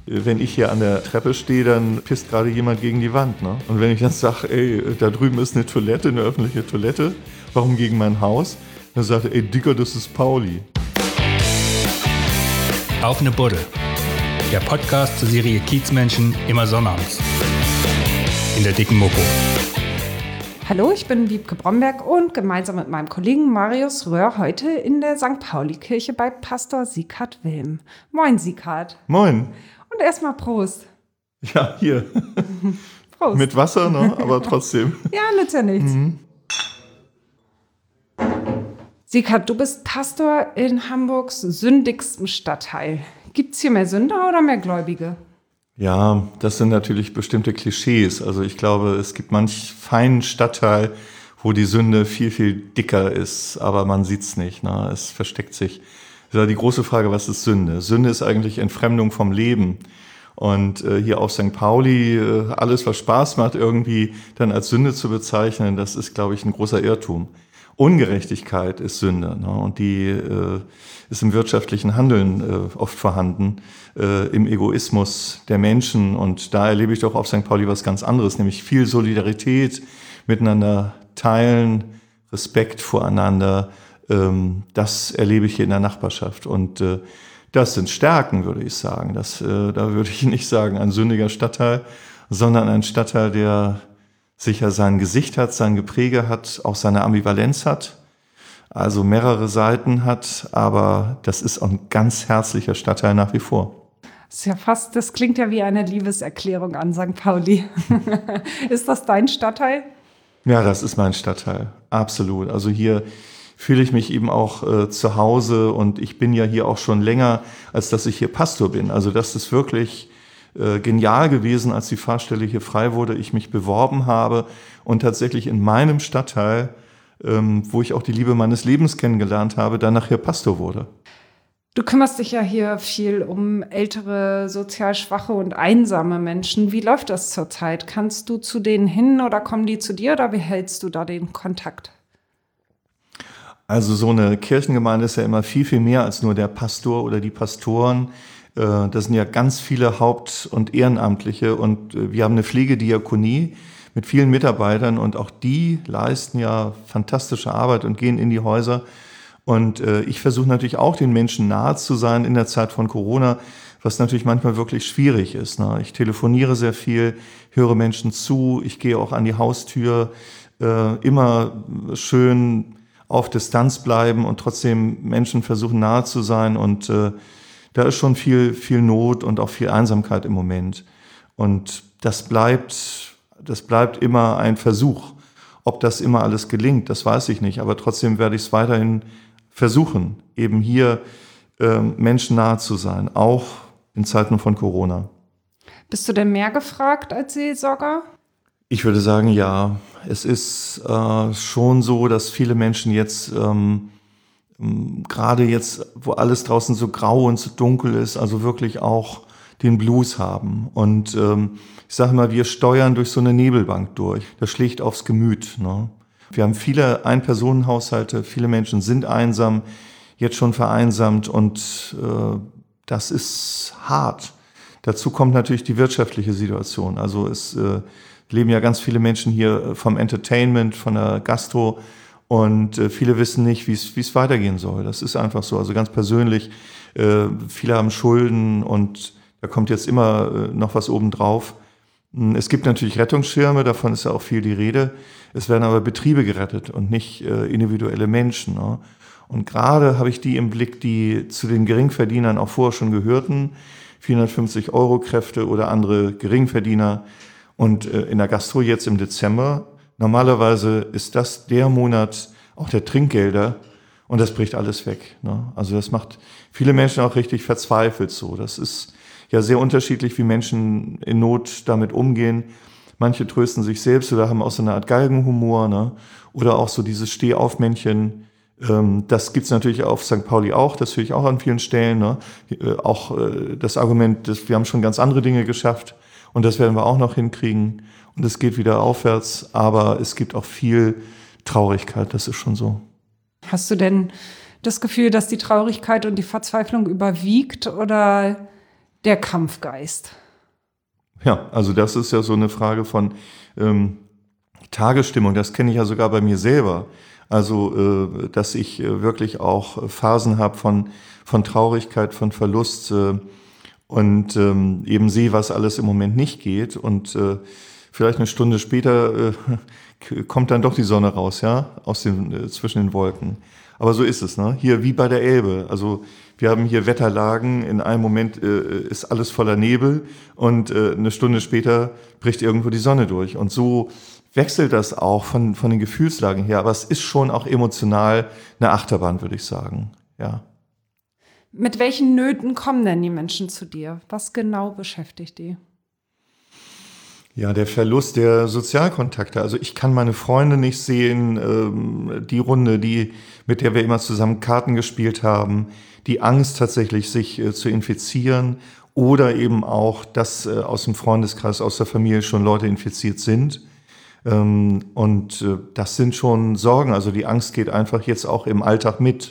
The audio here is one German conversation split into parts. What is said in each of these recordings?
Wenn ich hier an der Treppe stehe, dann pisst gerade jemand gegen die Wand. Ne? Und wenn ich dann sage, ey, da drüben ist eine Toilette, eine öffentliche Toilette, warum gegen mein Haus? Dann sagt er, ey Dicker, das ist Pauli. Auf ne Buddel. Der Podcast zur Serie Kiezmenschen immer sonnabends. In der dicken Mopo. Hallo, ich bin Wiebke Bromberg und gemeinsam mit meinem Kollegen Marius Röhr heute in der St. Pauli-Kirche bei Pastor Sieghard Wilm. Moin, Sieghard. Moin. Und erstmal Prost. Ja, hier. Prost. Mit Wasser, ne? Aber trotzdem. Ja, nützt ja nichts. Sieghard, du bist Pastor in Hamburgs sündigstem Stadtteil. Gibt's hier mehr Sünder oder mehr Gläubige? Ja, das sind natürlich bestimmte Klischees. Also ich glaube, es gibt manch feinen Stadtteil, wo die Sünde viel, viel dicker ist, aber man sieht's nicht. Ne? Es versteckt sich. Das ist die große Frage, was ist Sünde? Sünde ist eigentlich Entfremdung vom Leben. Und hier auf St. Pauli, alles, was Spaß macht, irgendwie dann als Sünde zu bezeichnen, das ist, glaube ich, ein großer Irrtum. Ungerechtigkeit ist Sünde, ne? Und die ist im wirtschaftlichen Handeln oft vorhanden, im Egoismus der Menschen. Und da erlebe ich doch auf St. Pauli was ganz anderes, nämlich viel Solidarität, miteinander teilen, Respekt voreinander. Das erlebe ich hier in der Nachbarschaft. Und das sind Stärken, würde ich sagen. Da würde ich nicht sagen ein sündiger Stadtteil, sondern ein Stadtteil, der sicher sein Gesicht hat, sein Gepräge hat, auch seine Ambivalenz hat, also mehrere Seiten hat, aber das ist auch ein ganz herzlicher Stadtteil nach wie vor. Das klingt ja wie eine Liebeserklärung an St. Pauli. Ist das dein Stadtteil? Ja, das ist mein Stadtteil, absolut. Also hier fühle ich mich eben auch zu Hause und ich bin ja hier auch schon länger, als dass ich hier Pastor bin. Also das ist wirklich genial gewesen, als die Pfarrstelle hier frei wurde, ich mich beworben habe und tatsächlich in meinem Stadtteil, wo ich auch die Liebe meines Lebens kennengelernt habe, dann nachher Pastor wurde. Du kümmerst dich ja hier viel um ältere, sozial schwache und einsame Menschen. Wie läuft das zurzeit? Kannst du zu denen hin oder kommen die zu dir oder wie hältst du da den Kontakt? Also so eine Kirchengemeinde ist ja immer viel, viel mehr als nur der Pastor oder die Pastoren. Das sind ja ganz viele Haupt- und Ehrenamtliche und wir haben eine Pflegediakonie mit vielen Mitarbeitern und auch die leisten ja fantastische Arbeit und gehen in die Häuser. Und ich versuche natürlich auch den Menschen nahe zu sein in der Zeit von Corona, was natürlich manchmal wirklich schwierig ist. Ne? Ich telefoniere sehr viel, höre Menschen zu, ich gehe auch an die Haustür, immer schön auf Distanz bleiben und trotzdem Menschen versuchen nahe zu sein und da ist schon viel, viel Not und auch viel Einsamkeit im Moment. Und das bleibt immer ein Versuch. Ob das immer alles gelingt, das weiß ich nicht. Aber trotzdem werde ich es weiterhin versuchen, eben hier Menschen nahe zu sein, auch in Zeiten von Corona. Bist du denn mehr gefragt als Seelsorger? Ich würde sagen, ja. Es ist schon so, dass viele Menschen jetzt gerade jetzt, wo alles draußen so grau und so dunkel ist, also wirklich auch den Blues haben. Und ich sage mal, wir steuern durch so eine Nebelbank durch. Das schlägt aufs Gemüt. Ne? Wir haben viele Ein-Personen-Haushalte, viele Menschen sind einsam, jetzt schon vereinsamt und das ist hart. Dazu kommt natürlich die wirtschaftliche Situation. Also es leben ja ganz viele Menschen hier vom Entertainment, von der Gastro. Und viele wissen nicht, wie es weitergehen soll. Das ist einfach so. Also ganz persönlich, viele haben Schulden und da kommt jetzt immer noch was obendrauf. Es gibt natürlich Rettungsschirme, davon ist ja auch viel die Rede. Es werden aber Betriebe gerettet und nicht individuelle Menschen. Ne? Und gerade habe ich die im Blick, die zu den Geringverdienern auch vorher schon gehörten, 450-Euro-Kräfte oder andere Geringverdiener. Und in der Gastro jetzt im Dezember, normalerweise ist das der Monat auch der Trinkgelder und das bricht alles weg. Ne? Also das macht viele Menschen auch richtig verzweifelt so. Das ist ja sehr unterschiedlich, wie Menschen in Not damit umgehen. Manche trösten sich selbst oder haben auch so eine Art Galgenhumor, ne? Oder auch so dieses Stehaufmännchen. Das gibt's natürlich auf St. Pauli auch, das höre ich auch an vielen Stellen. Ne? Auch das Argument, wir haben schon ganz andere Dinge geschafft und das werden wir auch noch hinkriegen. Und es geht wieder aufwärts, aber es gibt auch viel Traurigkeit, das ist schon so. Hast du denn das Gefühl, dass die Traurigkeit und die Verzweiflung überwiegt oder der Kampfgeist? Ja, also das ist ja so eine Frage von Tagesstimmung. Das kenne ich ja sogar bei mir selber. Also, dass ich wirklich auch Phasen habe von Traurigkeit, von Verlust und eben sehe, was alles im Moment nicht geht. Und vielleicht eine Stunde später kommt dann doch die Sonne raus, ja, zwischen den Wolken. Aber so ist es, ne? Hier wie bei der Elbe. Also wir haben hier Wetterlagen. In einem Moment ist alles voller Nebel und eine Stunde später bricht irgendwo die Sonne durch. Und so wechselt das auch von den Gefühlslagen her. Aber es ist schon auch emotional eine Achterbahn, würde ich sagen. Ja. Mit welchen Nöten kommen denn die Menschen zu dir? Was genau beschäftigt die? Ja, der Verlust der Sozialkontakte. Also ich kann meine Freunde nicht sehen, die Runde, mit der wir immer zusammen Karten gespielt haben, die Angst tatsächlich, sich zu infizieren oder eben auch, dass aus dem Freundeskreis, aus der Familie schon Leute infiziert sind. Und das sind schon Sorgen. Also die Angst geht einfach jetzt auch im Alltag mit.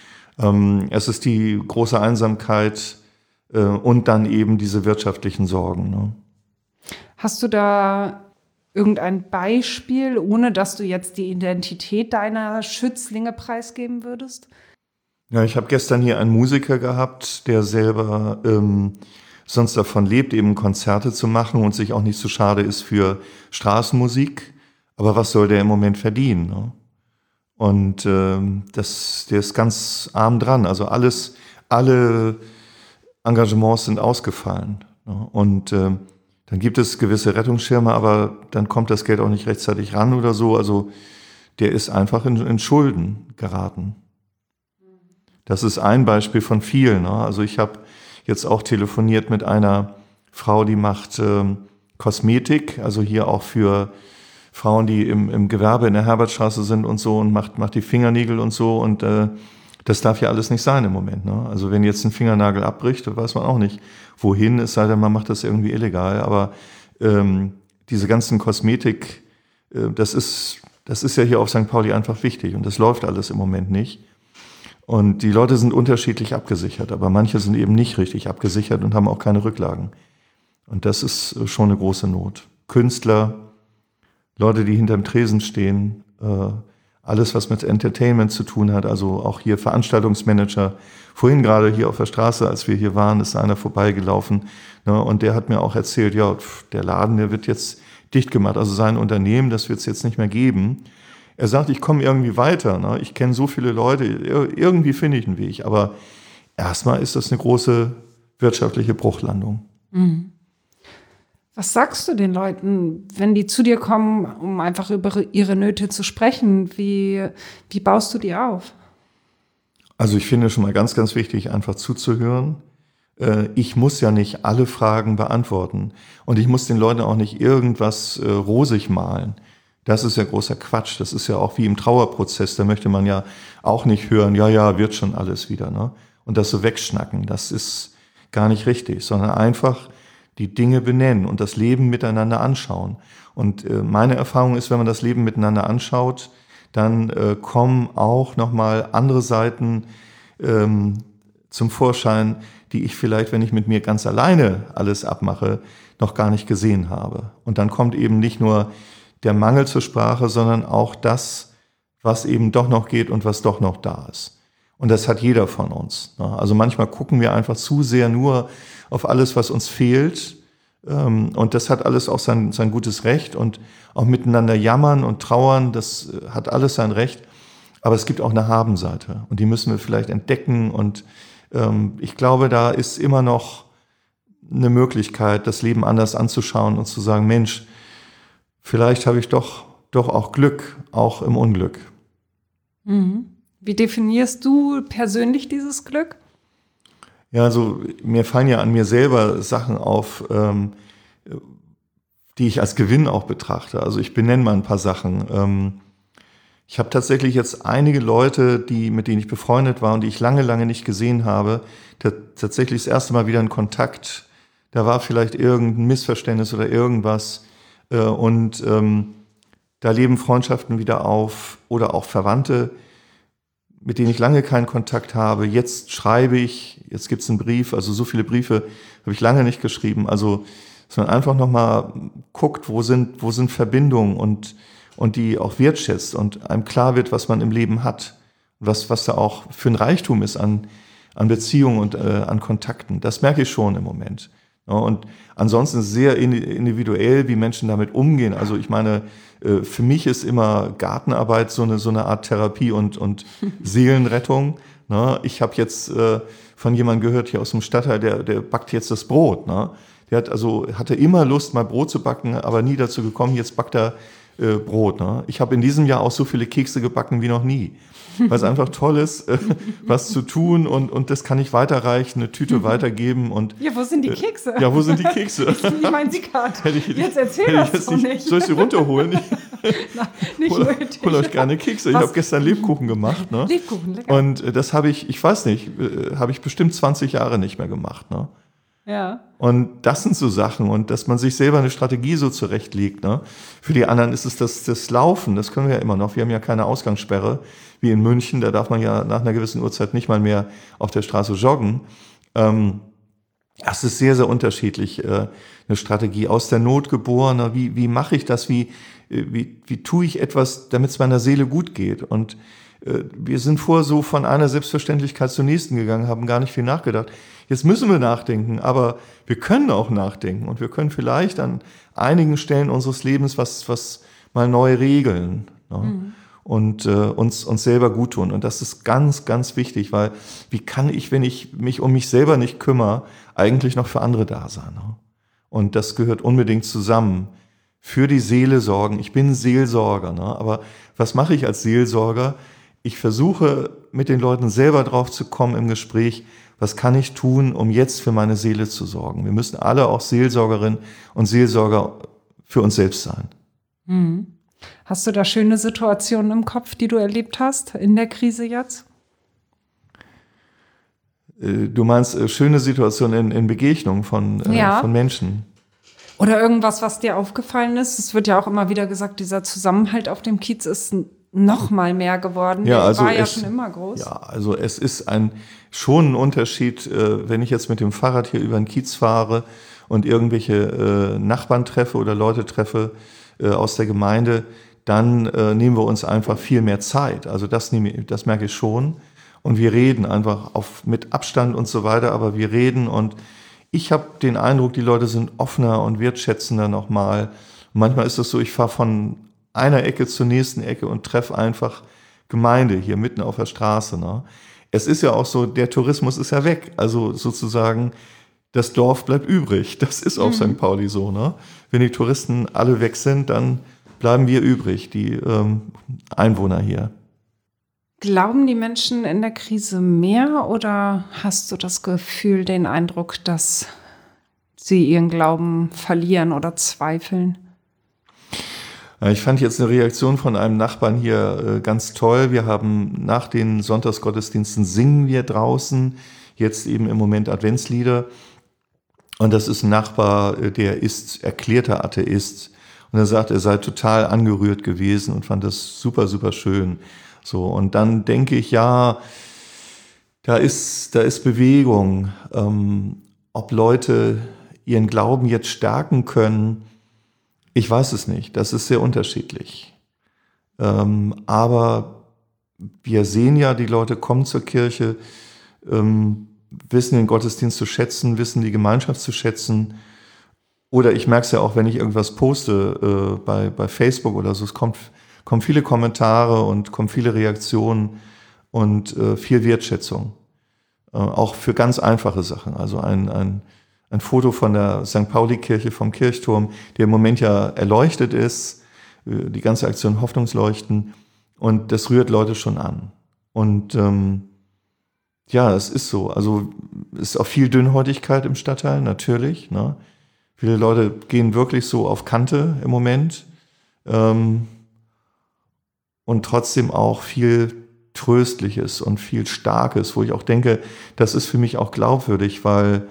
Es ist die große Einsamkeit und dann eben diese wirtschaftlichen Sorgen, ne? Hast du da irgendein Beispiel, ohne dass du jetzt die Identität deiner Schützlinge preisgeben würdest? Ja, ich habe gestern hier einen Musiker gehabt, der selber sonst davon lebt, eben Konzerte zu machen und sich auch nicht so schade ist für Straßenmusik. Aber was soll der im Moment verdienen, ne? Und der ist ganz arm dran. Also alle Engagements sind ausgefallen, ne? Und dann gibt es gewisse Rettungsschirme, aber dann kommt das Geld auch nicht rechtzeitig ran oder so. Also der ist einfach in Schulden geraten. Das ist ein Beispiel von vielen, ne? Also ich habe jetzt auch telefoniert mit einer Frau, die macht Kosmetik, also hier auch für Frauen, die im Gewerbe in der Herbertstraße sind und so und macht die Fingernägel und so und das darf ja alles nicht sein im Moment, ne? Also wenn jetzt ein Fingernagel abbricht, dann weiß man auch nicht, wohin, es sei denn, man macht das irgendwie illegal. Aber diese ganzen Kosmetik, das ist ja hier auf St. Pauli einfach wichtig und das läuft alles im Moment nicht. Und die Leute sind unterschiedlich abgesichert, aber manche sind eben nicht richtig abgesichert und haben auch keine Rücklagen. Und das ist schon eine große Not. Künstler, Leute, die hinterm Tresen stehen, alles, was mit Entertainment zu tun hat, also auch hier Veranstaltungsmanager. Vorhin gerade hier auf der Straße, als wir hier waren, ist einer vorbeigelaufen, ne, und der hat mir auch erzählt, ja, der Laden, der wird jetzt dicht gemacht, also sein Unternehmen, das wird es jetzt nicht mehr geben. Er sagt, ich komme irgendwie weiter, ne, ich kenne so viele Leute, irgendwie finde ich einen Weg, aber erstmal ist das eine große wirtschaftliche Bruchlandung. Mhm. Was sagst du den Leuten, wenn die zu dir kommen, um einfach über ihre Nöte zu sprechen? Wie baust du die auf? Also ich finde schon mal ganz, ganz wichtig, einfach zuzuhören. Ich muss ja nicht alle Fragen beantworten und ich muss den Leuten auch nicht irgendwas rosig malen. Das ist ja großer Quatsch. Das ist ja auch wie im Trauerprozess. Da möchte man ja auch nicht hören, ja, wird schon alles wieder, ne? Und das so wegschnacken, das ist gar nicht richtig, sondern einfach die Dinge benennen und das Leben miteinander anschauen. Und meine Erfahrung ist, wenn man das Leben miteinander anschaut, dann kommen auch nochmal andere Seiten zum Vorschein, die ich vielleicht, wenn ich mit mir ganz alleine alles abmache, noch gar nicht gesehen habe. Und dann kommt eben nicht nur der Mangel zur Sprache, sondern auch das, was eben doch noch geht und was doch noch da ist. Und das hat jeder von uns, ne? Also manchmal gucken wir einfach zu sehr nur auf alles, was uns fehlt. Und das hat alles auch sein gutes Recht. Und auch miteinander jammern und trauern, das hat alles sein Recht. Aber es gibt auch eine Habenseite. Und die müssen wir vielleicht entdecken. Und ich glaube, da ist immer noch eine Möglichkeit, das Leben anders anzuschauen und zu sagen, Mensch, vielleicht habe ich doch auch Glück, auch im Unglück. Mhm. Wie definierst du persönlich dieses Glück? Ja, also mir fallen ja an mir selber Sachen auf, die ich als Gewinn auch betrachte. Also ich benenne mal ein paar Sachen. Ich habe tatsächlich jetzt einige Leute, mit denen ich befreundet war und die ich lange, lange nicht gesehen habe, tatsächlich das erste Mal wieder in Kontakt. Da war vielleicht irgendein Missverständnis oder irgendwas. Da leben Freundschaften wieder auf oder auch Verwandte, mit denen ich lange keinen Kontakt habe. Jetzt schreibe ich, jetzt gibt's einen Brief, also so viele Briefe habe ich lange nicht geschrieben. Also, dass man einfach nochmal guckt, wo sind Verbindungen und die auch wertschätzt und einem klar wird, was man im Leben hat, was da auch für ein Reichtum ist an Beziehungen und an Kontakten. Das merke ich schon im Moment. Ja, und ansonsten ist es sehr individuell, wie Menschen damit umgehen. Also ich meine, für mich ist immer Gartenarbeit so eine Art Therapie und Seelenrettung. Ne? Ich habe jetzt von jemandem gehört hier aus dem Stadtteil, der backt jetzt das Brot. Ne? Der hatte immer Lust, mal Brot zu backen, aber nie dazu gekommen, jetzt backt er Brot. Ne? Ich habe in diesem Jahr auch so viele Kekse gebacken wie noch nie. Weil es einfach toll ist, was zu tun und das kann ich weiterreichen, eine Tüte weitergeben. Und, ja, wo sind die Kekse? Ja, wo sind die Kekse? Ich meine sie gerade. Jetzt erzähl das doch nicht. Soll ich sie runterholen? Nein, nicht nötig. Hol euch gerne Kekse. Ich habe gestern Lebkuchen gemacht. Ne? Lebkuchen, lecker. Und das habe ich weiß nicht, habe ich bestimmt 20 Jahre nicht mehr gemacht. Ne? Ja. Und das sind so Sachen und dass man sich selber eine Strategie so zurechtlegt. Ne? Für die anderen ist es das Laufen, das können wir ja immer noch. Wir haben ja keine Ausgangssperre wie in München, da darf man ja nach einer gewissen Uhrzeit nicht mal mehr auf der Straße joggen. Das ist sehr, sehr unterschiedlich, eine Strategie aus der Not geboren. Wie mache ich das? Wie tue ich etwas, damit es meiner Seele gut geht? Und wir sind vorher so von einer Selbstverständlichkeit zur nächsten gegangen, haben gar nicht viel nachgedacht. Jetzt müssen wir nachdenken, aber wir können auch nachdenken und wir können vielleicht an einigen Stellen unseres Lebens was mal neu regeln, ne? Und uns selber gut tun. Und das ist ganz, ganz wichtig, weil wie kann ich, wenn ich mich um mich selber nicht kümmere, eigentlich noch für andere da sein? Ne? Und das gehört unbedingt zusammen. Für die Seele sorgen. Ich bin Seelsorger, ne? Aber was mache ich als Seelsorger? Ich versuche, mit den Leuten selber drauf zu kommen im Gespräch, was kann ich tun, um jetzt für meine Seele zu sorgen? Wir müssen alle auch Seelsorgerinnen und Seelsorger für uns selbst sein. Mhm. Hast du da schöne Situationen im Kopf, die du erlebt hast in der Krise jetzt? Du meinst schöne Situationen in Begegnungen von Menschen? Oder irgendwas, was dir aufgefallen ist? Es wird ja auch immer wieder gesagt, dieser Zusammenhalt auf dem Kiez ist noch mal mehr geworden. Ja, Der war ja schon immer groß. Ja, also es ist schon ein Unterschied, wenn ich jetzt mit dem Fahrrad hier über den Kiez fahre und irgendwelche Nachbarn treffe oder Leute treffe aus der Gemeinde, dann nehmen wir uns einfach viel mehr Zeit. Also das merke ich schon. Und wir reden einfach mit Abstand und so weiter, aber wir reden und ich habe den Eindruck, die Leute sind offener und wertschätzender nochmal. Manchmal ist es so, ich fahre von einer Ecke zur nächsten Ecke und treffe einfach Gemeinde hier mitten auf der Straße. Ne? Es ist ja auch so, der Tourismus ist ja weg. Also sozusagen, das Dorf bleibt übrig. Das ist auf St. Pauli so. Ne? Wenn die Touristen alle weg sind, dann bleiben wir übrig, die Einwohner hier. Glauben die Menschen in der Krise mehr oder hast du das Gefühl, den Eindruck, dass sie ihren Glauben verlieren oder zweifeln? Ich fand jetzt eine Reaktion von einem Nachbarn hier ganz toll. Wir haben nach den Sonntagsgottesdiensten singen wir draußen, jetzt eben im Moment Adventslieder. Und das ist ein Nachbar, der ist erklärter Atheist. Und er sagt, er sei total angerührt gewesen und fand das super, super schön. So, und dann denke ich, ja, da ist Bewegung. Ob Leute ihren Glauben jetzt stärken können, ich weiß es nicht. Das ist sehr unterschiedlich. Aber wir sehen ja, die Leute kommen zur Kirche, wissen den Gottesdienst zu schätzen, wissen die Gemeinschaft zu schätzen. Oder ich merke es ja auch, wenn ich irgendwas poste bei Facebook oder so, es kommen viele Kommentare und kommen viele Reaktionen und viel Wertschätzung. Auch für ganz einfache Sachen. Also ein Foto von der St. Pauli-Kirche vom Kirchturm, der im Moment ja erleuchtet ist, die ganze Aktion Hoffnungsleuchten. Und das rührt Leute schon an. Und ja, es ist so. Also es ist auch viel Dünnhäutigkeit im Stadtteil, natürlich. Ne? Viele Leute gehen wirklich so auf Kante im Moment. Und trotzdem auch viel Tröstliches und viel Starkes, wo ich auch denke, das ist für mich auch glaubwürdig, weil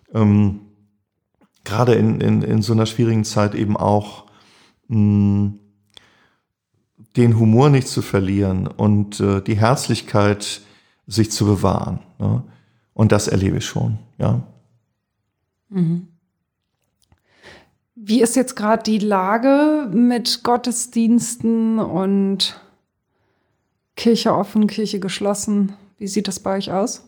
gerade in so einer schwierigen Zeit eben auch den Humor nicht zu verlieren und die Herzlichkeit sich zu bewahren. Ne? Und das erlebe ich schon, ja. Mhm. Wie ist jetzt gerade die Lage mit Gottesdiensten und Kirche offen, Kirche geschlossen? Wie sieht das bei euch aus?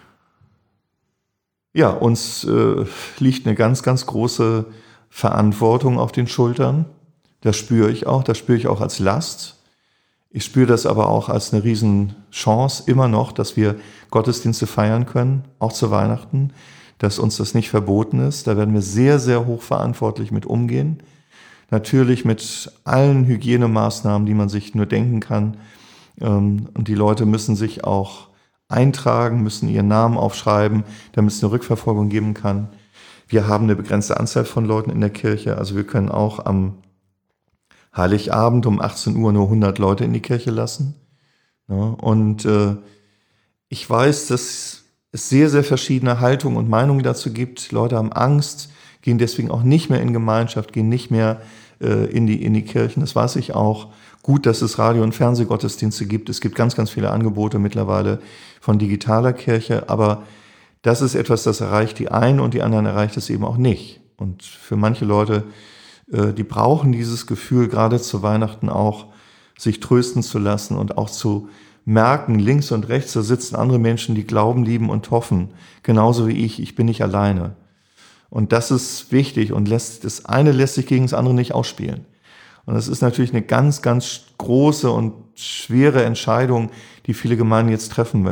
Ja, uns liegt eine ganz, ganz große Verantwortung auf den Schultern. Das spüre ich auch als Last. Ich spüre das aber auch als eine Riesenchance immer noch, dass wir Gottesdienste feiern können, auch zu Weihnachten, dass uns das nicht verboten ist. Da werden wir sehr, sehr hochverantwortlich mit umgehen. Natürlich mit allen Hygienemaßnahmen, die man sich nur denken kann. Und die Leute müssen sich auch eintragen, müssen ihren Namen aufschreiben, damit es eine Rückverfolgung geben kann. Wir haben eine begrenzte Anzahl von Leuten in der Kirche. Also wir können auch am Heiligabend um 18 Uhr nur 100 Leute in die Kirche lassen. Ja, und ich weiß, dass es sehr, sehr verschiedene Haltungen und Meinungen dazu gibt. Leute haben Angst, gehen deswegen auch nicht mehr in Gemeinschaft, gehen nicht mehr in die Kirchen. Das weiß ich auch. Gut, dass es Radio- und Fernsehgottesdienste gibt. Es gibt ganz, ganz viele Angebote mittlerweile von digitaler Kirche. Aber das ist etwas, das erreicht die einen und die anderen erreicht es eben auch nicht. Und für manche Leute, die brauchen dieses Gefühl, gerade zu Weihnachten auch, sich trösten zu lassen und auch zu merken, links und rechts, da sitzen andere Menschen, die glauben, lieben und hoffen. Genauso wie ich bin nicht alleine. Und das ist wichtig und das eine lässt sich gegen das andere nicht ausspielen. Und das ist natürlich eine ganz, ganz große und schwere Entscheidung, die viele Gemeinden jetzt treffen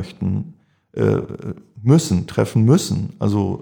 müssen. Also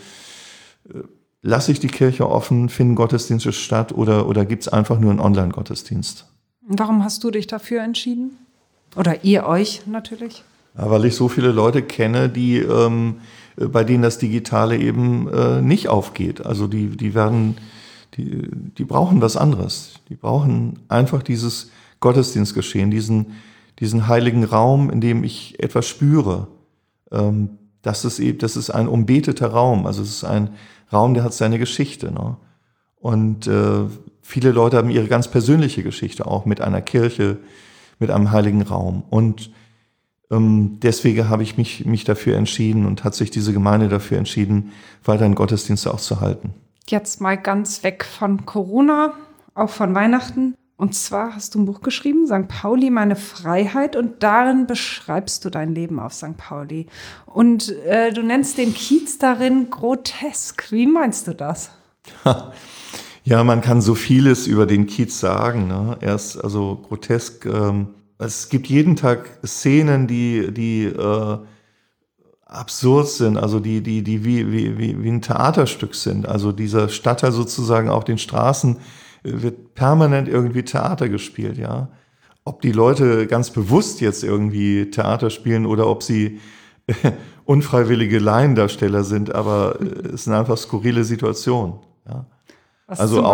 lasse ich die Kirche offen, finden Gottesdienste statt oder gibt es einfach nur einen Online-Gottesdienst? Warum hast du dich dafür entschieden? Oder ihr euch natürlich? Ja, weil ich so viele Leute kenne, bei denen das Digitale eben nicht aufgeht. Also die brauchen was anderes. Die brauchen einfach dieses Gottesdienstgeschehen, diesen heiligen Raum, in dem ich etwas spüre. Das ist ein umbeteter Raum. Also es ist ein Raum, der hat seine Geschichte. Ne? Und viele Leute haben ihre ganz persönliche Geschichte auch mit einer Kirche, mit einem heiligen Raum. Und deswegen habe ich mich dafür entschieden und hat sich diese Gemeinde dafür entschieden, weiterhin Gottesdienste auch zu halten. Jetzt mal ganz weg von Corona, auch von Weihnachten. Und zwar hast du ein Buch geschrieben, St. Pauli, meine Freiheit. Und darin beschreibst du dein Leben auf St. Pauli. Und du nennst den Kiez darin grotesk. Wie meinst du das? Ja, man kann so vieles über den Kiez sagen. Ne? Er ist also grotesk. Es gibt jeden Tag Szenen, die absurd sind, also die wie ein Theaterstück sind. Also dieser Stadtteil sozusagen auf den Straßen wird permanent irgendwie Theater gespielt, ja. Ob die Leute ganz bewusst jetzt irgendwie Theater spielen oder ob sie unfreiwillige Laiendarsteller sind, aber es sind einfach skurrile Situationen, ja. Was Also zum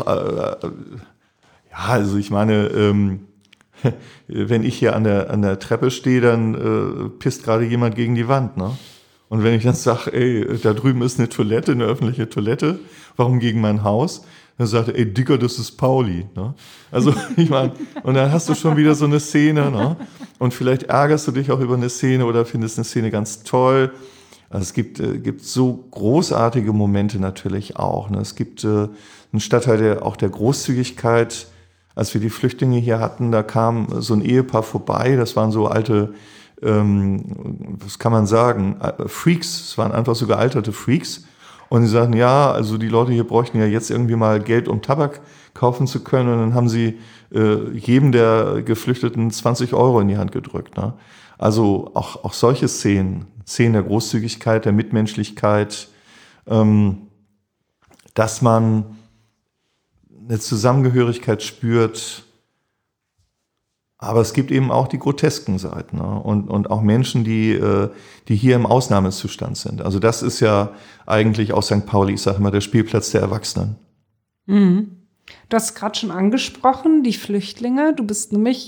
also ich meine, wenn ich hier an der Treppe stehe, dann pisst gerade jemand gegen die Wand, ne? Und wenn ich dann sage, ey, da drüben ist eine Toilette, eine öffentliche Toilette, warum gegen mein Haus? Dann sagt er, ey, Dicker, das ist Pauli, ne? Also ich meine, und dann hast du schon wieder so eine Szene, ne? Und vielleicht ärgerst du dich auch über eine Szene oder findest eine Szene ganz toll. Also es gibt so großartige Momente natürlich auch, ne? Es gibt einen Stadtteil der Großzügigkeit. Als wir die Flüchtlinge hier hatten, da kam so ein Ehepaar vorbei, das waren so alte, was kann man sagen, Freaks, es waren einfach so gealterte Freaks. Und sie sagten, ja, also die Leute hier bräuchten ja jetzt irgendwie mal Geld, um Tabak kaufen zu können. Und dann haben sie jedem der Geflüchteten 20 € in die Hand gedrückt. Ne? Also auch solche Szenen der Großzügigkeit, der Mitmenschlichkeit, dass man eine Zusammengehörigkeit spürt. Aber es gibt eben auch die grotesken Seiten, ne? Und auch Menschen, die hier im Ausnahmezustand sind. Also das ist ja eigentlich aus St. Pauli, ich sage immer, der Spielplatz der Erwachsenen. Mhm. Du hast gerade schon angesprochen, die Flüchtlinge. Du bist nämlich,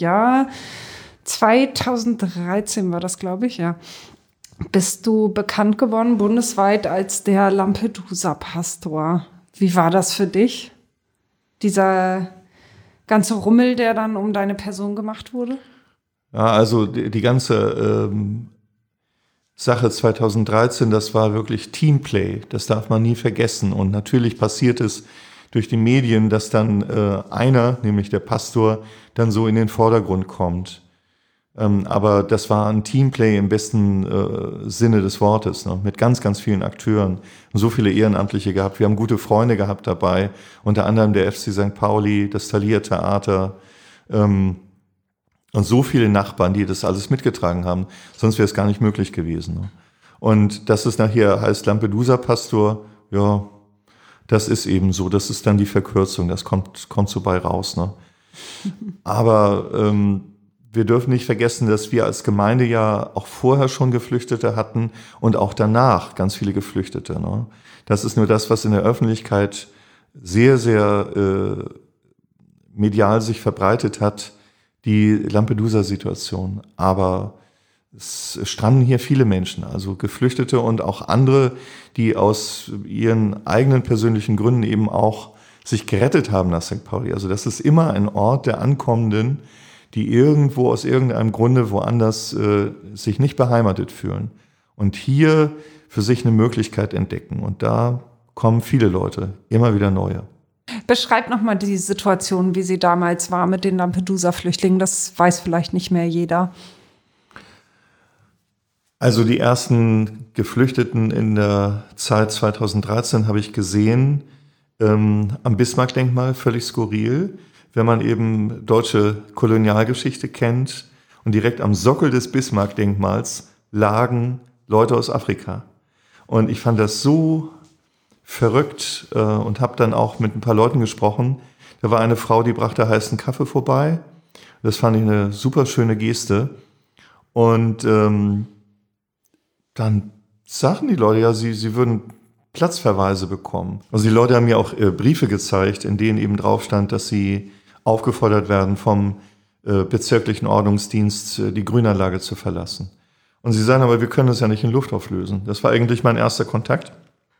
2013 war das, glaube ich, ja. Bist du bekannt geworden bundesweit als der Lampedusa-Pastor. Wie war das für dich? Dieser ganze Rummel, der dann um deine Person gemacht wurde? Ja, also die ganze Sache 2013, das war wirklich Teamplay. Das darf man nie vergessen. Und natürlich passiert es durch die Medien, dass dann einer, nämlich der Pastor, dann so in den Vordergrund kommt. Aber das war ein Teamplay im besten Sinne des Wortes, ne? Mit ganz, ganz vielen Akteuren und so viele Ehrenamtliche gehabt. Wir haben gute Freunde gehabt dabei, unter anderem der FC St. Pauli, das Thalia Theater und so viele Nachbarn, die das alles mitgetragen haben. Sonst wäre es gar nicht möglich gewesen. Ne? Und dass es nachher heißt Lampedusa-Pastor, ja, das ist eben so. Das ist dann die Verkürzung, das kommt so bei raus. Ne? Aber wir dürfen nicht vergessen, dass wir als Gemeinde ja auch vorher schon Geflüchtete hatten und auch danach ganz viele Geflüchtete. Ne? Das ist nur das, was in der Öffentlichkeit sehr, sehr medial sich verbreitet hat, die Lampedusa-Situation. Aber es stranden hier viele Menschen, also Geflüchtete und auch andere, die aus ihren eigenen persönlichen Gründen eben auch sich gerettet haben nach St. Pauli. Also das ist immer ein Ort der Ankommenden, die irgendwo aus irgendeinem Grunde woanders sich nicht beheimatet fühlen und hier für sich eine Möglichkeit entdecken. Und da kommen viele Leute, immer wieder neue. Beschreib nochmal die Situation, wie sie damals war mit den Lampedusa-Flüchtlingen. Das weiß vielleicht nicht mehr jeder. Also die ersten Geflüchteten in der Zeit 2013 habe ich gesehen am Bismarck-Denkmal, völlig skurril. Wenn man eben deutsche Kolonialgeschichte kennt und direkt am Sockel des Bismarck-Denkmals lagen Leute aus Afrika. Und ich fand das so verrückt und habe dann auch mit ein paar Leuten gesprochen. Da war eine Frau, die brachte heißen Kaffee vorbei. Das fand ich eine super schöne Geste. Und dann sagten die Leute, ja, sie würden Platzverweise bekommen. Also die Leute haben mir auch Briefe gezeigt, in denen eben drauf stand, dass sie aufgefordert werden, vom bezirklichen Ordnungsdienst die Grünanlage zu verlassen. Und sie sagen, aber wir können das ja nicht in Luft auflösen. Das war eigentlich mein erster Kontakt.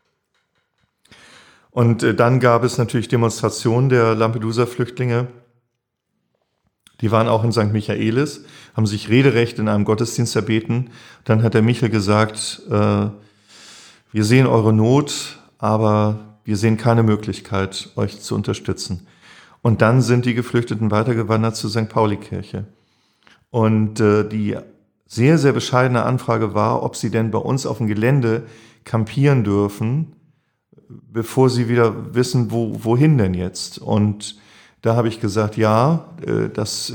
Und dann gab es natürlich Demonstrationen der Lampedusa-Flüchtlinge. Die waren auch in St. Michaelis, haben sich rederecht in einem Gottesdienst erbeten. Dann hat der Michel gesagt, wir sehen eure Not, aber wir sehen keine Möglichkeit, euch zu unterstützen. Und dann sind die Geflüchteten weitergewandert zur St. Pauli-Kirche. Und die sehr, sehr bescheidene Anfrage war, ob sie denn bei uns auf dem Gelände campieren dürfen, bevor sie wieder wissen, wohin denn jetzt. Und da habe ich gesagt, ja, das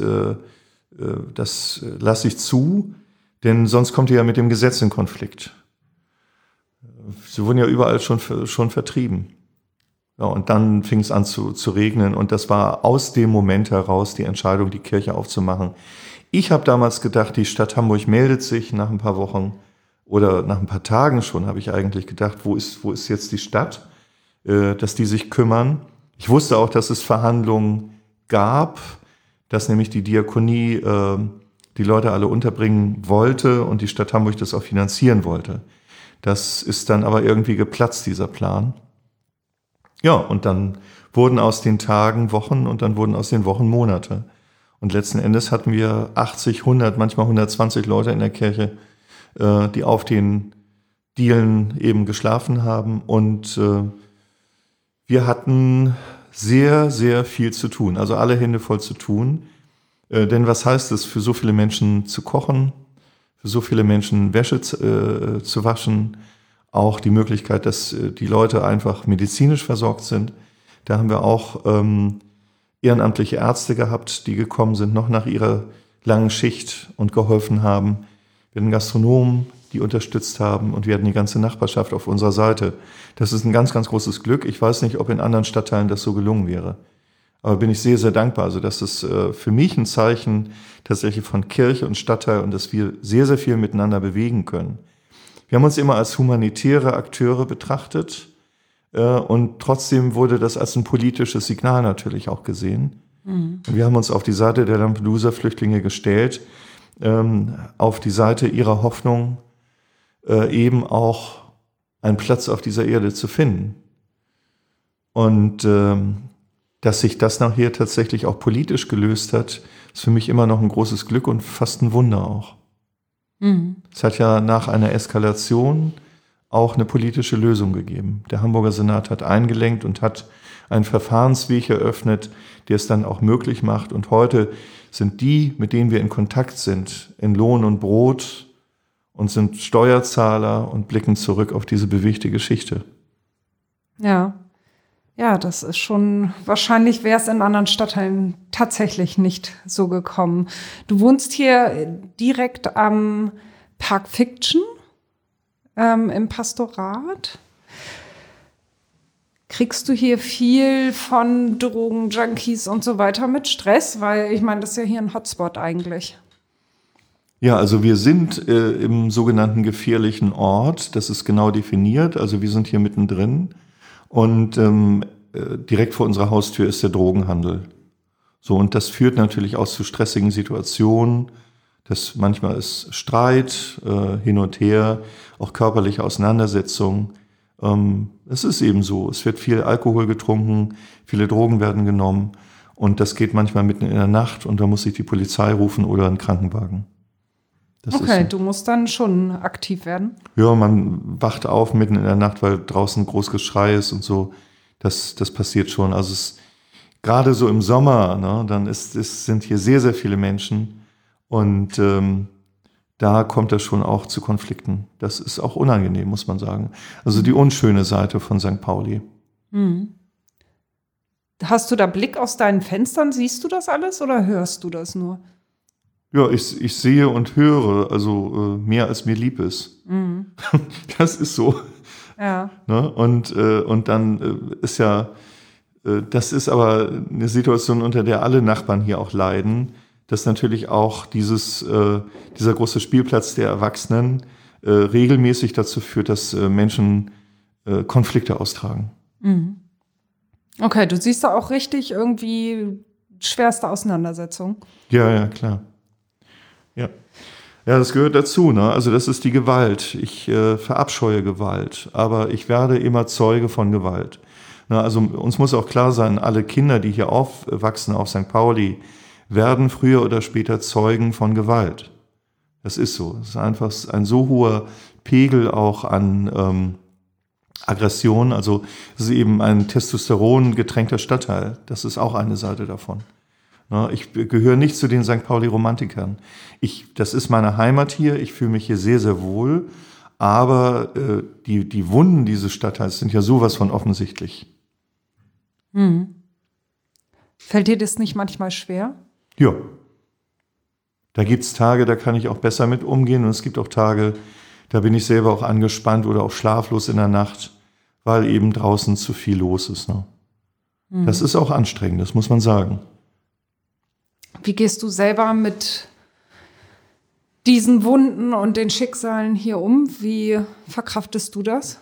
lasse ich zu, denn sonst kommt ihr ja mit dem Gesetz in Konflikt. Sie wurden ja überall schon vertrieben. Ja, und dann fing es an zu regnen und das war aus dem Moment heraus die Entscheidung, die Kirche aufzumachen. Ich habe damals gedacht, die Stadt Hamburg meldet sich nach ein paar Wochen oder nach ein paar Tagen schon, habe ich eigentlich gedacht, wo ist jetzt die Stadt, dass die sich kümmern. Ich wusste auch, dass es Verhandlungen gab, dass nämlich die Diakonie die Leute alle unterbringen wollte und die Stadt Hamburg das auch finanzieren wollte. Das ist dann aber irgendwie geplatzt, dieser Plan. Ja, und dann wurden aus den Tagen Wochen und dann wurden aus den Wochen Monate. Und letzten Endes hatten wir 80, 100, manchmal 120 Leute in der Kirche, die auf den Dielen eben geschlafen haben. Und wir hatten sehr, sehr viel zu tun, also alle Hände voll zu tun. Denn was heißt es, für so viele Menschen zu kochen, für so viele Menschen Wäsche zu waschen, auch die Möglichkeit, dass die Leute einfach medizinisch versorgt sind. Da haben wir auch ehrenamtliche Ärzte gehabt, die gekommen sind, noch nach ihrer langen Schicht und geholfen haben. Wir hatten Gastronomen, die unterstützt haben und wir hatten die ganze Nachbarschaft auf unserer Seite. Das ist ein ganz, ganz großes Glück. Ich weiß nicht, ob in anderen Stadtteilen das so gelungen wäre. Aber bin ich sehr, sehr dankbar. Also das ist für mich ein Zeichen tatsächlich von Kirche und Stadtteil und dass wir sehr, sehr viel miteinander bewegen können. Wir haben uns immer als humanitäre Akteure betrachtet und trotzdem wurde das als ein politisches Signal natürlich auch gesehen. Mhm. Und wir haben uns auf die Seite der Lampedusa-Flüchtlinge gestellt, auf die Seite ihrer Hoffnung, eben auch einen Platz auf dieser Erde zu finden. Und dass sich das nachher tatsächlich auch politisch gelöst hat, ist für mich immer noch ein großes Glück und fast ein Wunder auch. Es hat ja nach einer Eskalation auch eine politische Lösung gegeben. Der Hamburger Senat hat eingelenkt und hat einen Verfahrensweg eröffnet, der es dann auch möglich macht. Und heute sind die, mit denen wir in Kontakt sind, in Lohn und Brot und sind Steuerzahler und blicken zurück auf diese bewegte Geschichte. Ja, das ist schon, wahrscheinlich wäre es in anderen Stadtteilen tatsächlich nicht so gekommen. Du wohnst hier direkt am Park Fiction im Pastorat. Kriegst du hier viel von Drogen, Junkies und so weiter mit Stress? Weil ich meine, das ist ja hier ein Hotspot eigentlich. Ja, also wir sind im sogenannten gefährlichen Ort. Das ist genau definiert. Also wir sind hier mittendrin. Und direkt vor unserer Haustür ist der Drogenhandel. So, und das führt natürlich auch zu stressigen Situationen. Manchmal ist Streit, hin und her, auch körperliche Auseinandersetzungen. Es ist eben so. Es wird viel Alkohol getrunken, viele Drogen werden genommen. Und das geht manchmal mitten in der Nacht und da muss sich die Polizei rufen oder ein Krankenwagen. Das okay, ist so. Du musst dann schon aktiv werden. Ja, man wacht auf mitten in der Nacht, weil draußen groß Geschrei ist und so. Das passiert schon. Also gerade so im Sommer, ne, dann sind hier sehr, sehr viele Menschen und da kommt das schon auch zu Konflikten. Das ist auch unangenehm, muss man sagen. Also die unschöne Seite von St. Pauli. Hast du da Blick aus deinen Fenstern? Siehst du das alles oder hörst du das nur? Ja, ich sehe und höre, also mehr als mir lieb ist. Das ist so. Ja. Ne? Und dann ist ja, das ist aber eine Situation, unter der alle Nachbarn hier auch leiden, dass natürlich auch dieser große Spielplatz der Erwachsenen regelmäßig dazu führt, dass Menschen Konflikte austragen. Okay, du siehst da auch richtig irgendwie schwerste Auseinandersetzung. Ja, klar. Ja, das gehört dazu, ne? Also das ist die Gewalt. Ich verabscheue Gewalt, aber ich werde immer Zeuge von Gewalt. Na, also uns muss auch klar sein, alle Kinder, die hier aufwachsen auf St. Pauli, werden früher oder später Zeugen von Gewalt. Das ist so. Es ist einfach ein so hoher Pegel auch an Aggression. Also es ist eben ein Testosteron getränkter Stadtteil. Das ist auch eine Seite davon. Ich gehöre nicht zu den St. Pauli-Romantikern. Das ist meine Heimat hier. Ich fühle mich hier sehr, sehr wohl. Aber die Wunden dieses Stadtteils sind ja sowas von offensichtlich. Fällt dir das nicht manchmal schwer? Ja. Da gibt es Tage, da kann ich auch besser mit umgehen. Und es gibt auch Tage, da bin ich selber auch angespannt oder auch schlaflos in der Nacht, weil eben draußen zu viel los ist. Ne? Das ist auch anstrengend, das muss man sagen. Wie gehst du selber mit diesen Wunden und den Schicksalen hier um? Wie verkraftest du das?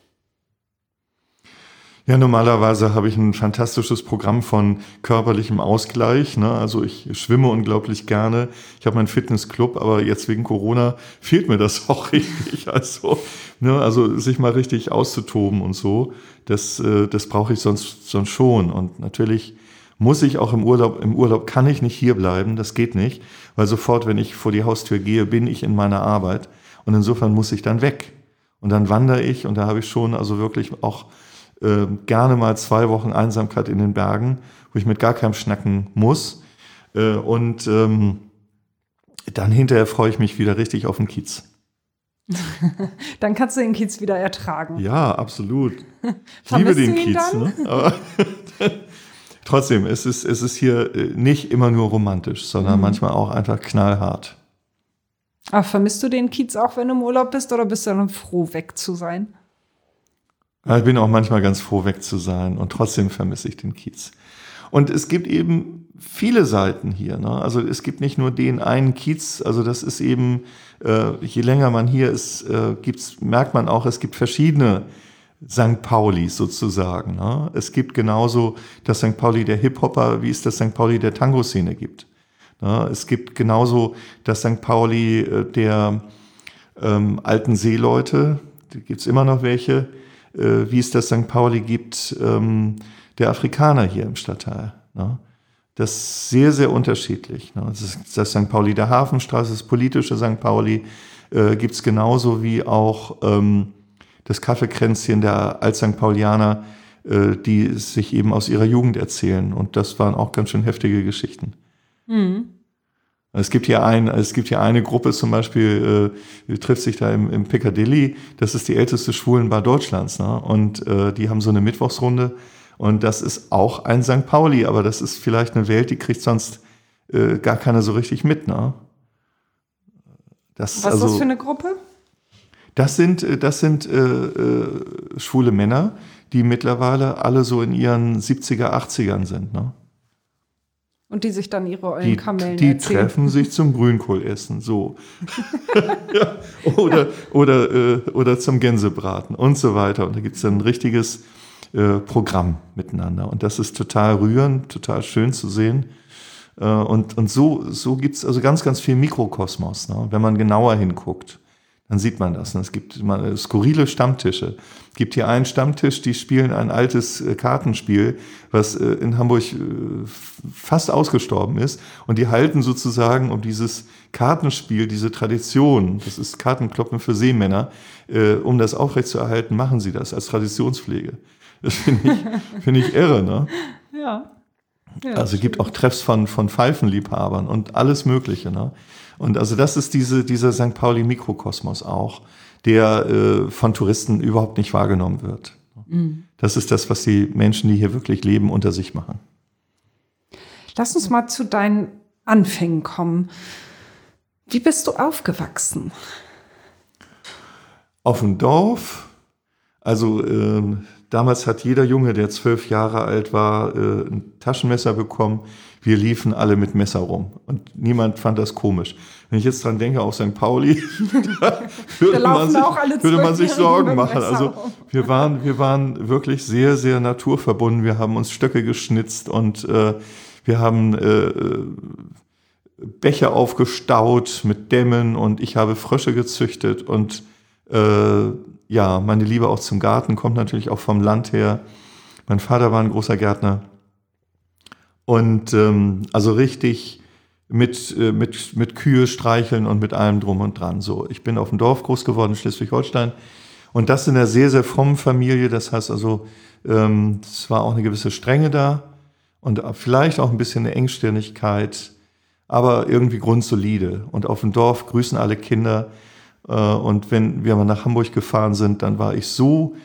Ja, normalerweise habe ich ein fantastisches Programm von körperlichem Ausgleich. Ne? Also ich schwimme unglaublich gerne. Ich habe meinen Fitnessclub, aber jetzt wegen Corona fehlt mir das auch richtig. Also sich mal richtig auszutoben und so, das brauche ich sonst schon. Und natürlich muss ich auch im Urlaub kann ich nicht hier bleiben, das geht nicht, weil sofort, wenn ich vor die Haustür gehe, bin ich in meiner Arbeit und insofern muss ich dann weg. Und dann wandere ich und da habe ich schon also wirklich auch gerne mal 2 Wochen Einsamkeit in den Bergen, wo ich mit gar keinem schnacken muss. Und dann hinterher freue ich mich wieder richtig auf den Kiez. Dann kannst du den Kiez wieder ertragen. Ja, absolut. Ich liebe den Kiez. Ne? Aber trotzdem, es ist hier nicht immer nur romantisch, sondern manchmal auch einfach knallhart. Aber vermisst du den Kiez auch, wenn du im Urlaub bist, oder bist du dann froh, weg zu sein? Ich bin auch manchmal ganz froh, weg zu sein und trotzdem vermisse ich den Kiez. Und es gibt eben viele Seiten hier. Ne? Also es gibt nicht nur den einen Kiez, also das ist eben, je länger man hier ist, merkt man auch, es gibt verschiedene St. Paulis sozusagen. Ne? Es gibt genauso das St. Pauli der Hip-Hopper, wie es das St. Pauli der Tango-Szene gibt. Ne? Es gibt genauso das St. Pauli der alten Seeleute, da gibt es immer noch welche. wie es das St. Pauli gibt, der Afrikaner hier im Stadtteil. Ne? Das ist sehr, sehr unterschiedlich. Ne? Das St. Pauli der Hafenstraße, das politische St. Pauli gibt es genauso wie auch das Kaffeekränzchen der Alt-St. Paulianer, die sich eben aus ihrer Jugend erzählen. Und das waren auch ganz schön heftige Geschichten. Mhm. Es gibt hier eine Gruppe zum Beispiel, die trifft sich da im Piccadilly. Das ist die älteste Schwulenbar Deutschlands. Ne? Und die haben so eine Mittwochsrunde. Und das ist auch ein St. Pauli. Aber das ist vielleicht eine Welt, die kriegt sonst gar keiner so richtig mit. Ne? Was ist das für eine Gruppe? Das sind schwule Männer, die mittlerweile alle so in ihren 70er, 80ern sind. Ne? Und die sich dann ihre ollen Kamellen Die erzählen. treffen sich zum Grünkohlessen, so. Ja, oder zum Gänsebraten und so weiter. Und da gibt es dann ein richtiges Programm miteinander. Und das ist total rührend, total schön zu sehen. Und so gibt es also ganz, ganz viel Mikrokosmos. Ne? Wenn man genauer hinguckt, dann sieht man das. Und es gibt skurrile Stammtische. Es gibt hier einen Stammtisch, die spielen ein altes Kartenspiel, was in Hamburg fast ausgestorben ist. Und die halten sozusagen um dieses Kartenspiel, diese Tradition, das ist Kartenkloppen für Seemänner, um das aufrechtzuerhalten, machen sie das als Traditionspflege. Das finde ich irre, ne? Ja. Also es gibt auch Treffs von Pfeifenliebhabern und alles Mögliche, ne? Und also das ist dieser St. Pauli-Mikrokosmos auch, der von Touristen überhaupt nicht wahrgenommen wird. Mhm. Das ist das, was die Menschen, die hier wirklich leben, unter sich machen. Lass uns mal zu deinen Anfängen kommen. Wie bist du aufgewachsen? Auf dem Dorf. Also damals hat jeder Junge, der 12 Jahre alt war, ein Taschenmesser bekommen. Wir liefen alle mit Messer rum und niemand fand das komisch. Wenn ich jetzt dran denke, auf St. Pauli, da würde man sich Sorgen machen. Also wir waren wirklich sehr, sehr naturverbunden. Wir haben uns Stöcke geschnitzt und wir haben Bäche aufgestaut mit Dämmen und ich habe Frösche gezüchtet und ja, meine Liebe auch zum Garten kommt natürlich auch vom Land her. Mein Vater war ein großer Gärtner. Und also richtig mit Kühe streicheln und mit allem drum und dran. So, ich bin auf dem Dorf groß geworden in Schleswig-Holstein. Und das in einer sehr, sehr frommen Familie. Das heißt also, es war auch eine gewisse Strenge da und vielleicht auch ein bisschen eine Engstirnigkeit, aber irgendwie grundsolide. Und auf dem Dorf grüßen alle Kinder. Und wenn wir mal nach Hamburg gefahren sind, dann war ich so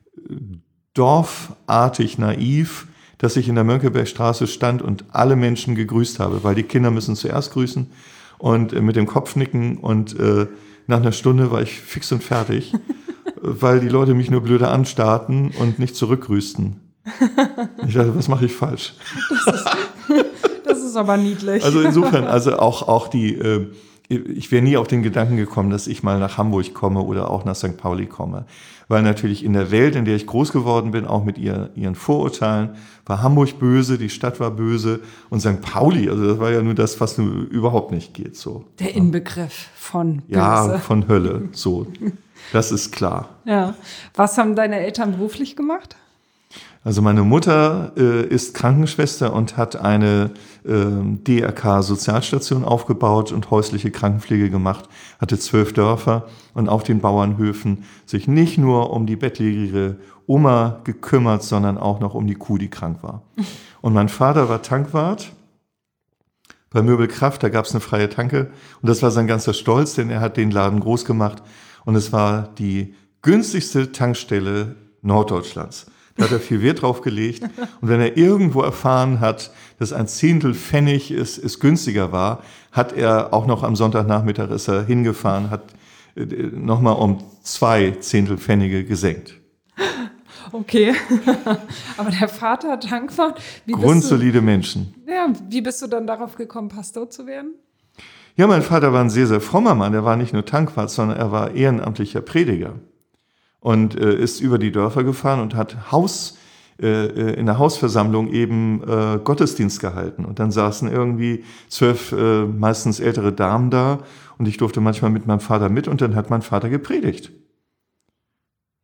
dorfartig naiv, dass ich in der Mönckebergstraße stand und alle Menschen gegrüßt habe, weil die Kinder müssen zuerst grüßen und mit dem Kopf nicken und nach einer Stunde war ich fix und fertig, weil die Leute mich nur blöde anstarrten und nicht zurückgrüßten. Ich dachte, was mache ich falsch? Das ist aber niedlich. Also insofern, also auch die ich wäre nie auf den Gedanken gekommen, dass ich mal nach Hamburg komme oder auch nach St. Pauli komme. Weil natürlich in der Welt, in der ich groß geworden bin, auch mit ihren Vorurteilen, war Hamburg böse, die Stadt war böse und St. Pauli, also das war ja nur das, was nur überhaupt nicht geht. So. Der Inbegriff von böse. Ja, von Hölle, so. Das ist klar. Ja. Was haben deine Eltern beruflich gemacht? Also meine Mutter ist Krankenschwester und hat eine DRK-Sozialstation aufgebaut und häusliche Krankenpflege gemacht, hatte 12 Dörfer und auf den Bauernhöfen sich nicht nur um die bettlägerige Oma gekümmert, sondern auch noch um die Kuh, die krank war. Und mein Vater war Tankwart bei Möbelkraft, da gab es eine freie Tanke und das war sein ganzer Stolz, denn er hat den Laden groß gemacht und es war die günstigste Tankstelle Norddeutschlands. Da hat er viel Wert drauf gelegt. Und wenn er irgendwo erfahren hat, dass ein Zehntel Pfennig es günstiger war, hat er auch noch am Sonntagnachmittag ist er hingefahren, hat nochmal um 2 Zehntel Pfennige gesenkt. Okay. Aber der Vater, Tankwart. Grundsolide Menschen. Ja, wie bist du dann darauf gekommen, Pastor zu werden? Ja, mein Vater war ein sehr, sehr frommer Mann. Er war nicht nur Tankwart, sondern er war ehrenamtlicher Prediger. Und ist über die Dörfer gefahren und hat in der Hausversammlung eben Gottesdienst gehalten. Und dann saßen irgendwie 12 meistens ältere Damen da und ich durfte manchmal mit meinem Vater mit und dann hat mein Vater gepredigt.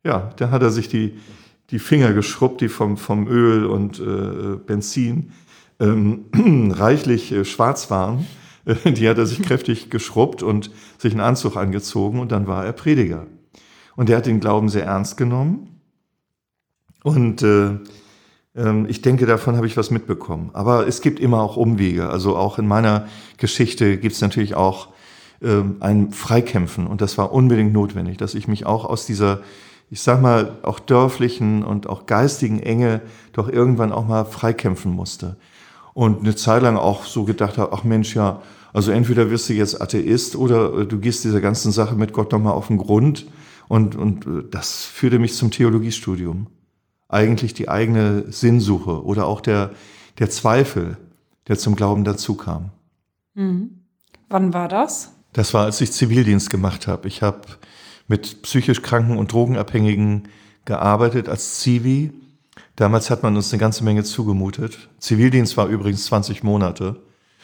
Ja, da hat er sich die Finger geschrubbt, die vom Öl und Benzin reichlich schwarz waren. Die hat er sich kräftig geschrubbt und sich einen Anzug angezogen und dann war er Prediger. Und der hat den Glauben sehr ernst genommen. Und ich denke, davon habe ich was mitbekommen. Aber es gibt immer auch Umwege. Also auch in meiner Geschichte gibt es natürlich auch ein Freikämpfen. Und das war unbedingt notwendig, dass ich mich auch aus dieser, ich sag mal, auch dörflichen und auch geistigen Enge doch irgendwann auch mal freikämpfen musste. Und eine Zeit lang auch so gedacht habe, ach Mensch, ja, also entweder wirst du jetzt Atheist oder du gehst dieser ganzen Sache mit Gott nochmal auf den Grund. Und das führte mich zum Theologiestudium. Eigentlich die eigene Sinnsuche oder auch der Zweifel, der zum Glauben dazu kam. Mhm. Wann war das? Das war, als ich Zivildienst gemacht habe. Ich habe mit psychisch Kranken und Drogenabhängigen gearbeitet als Zivi. Damals hat man uns eine ganze Menge zugemutet. Zivildienst war übrigens 20 Monate.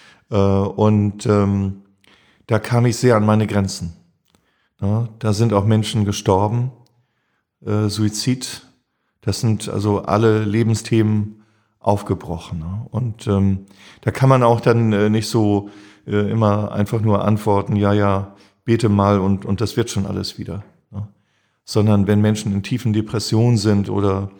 Da kam ich sehr an meine Grenzen. Ja, da sind auch Menschen gestorben. Suizid, das sind also alle Lebensthemen aufgebrochen. Ne? Und da kann man auch dann nicht so immer einfach nur antworten, ja, bete mal und das wird schon alles wieder. Ne? Sondern wenn Menschen in tiefen Depressionen sind oder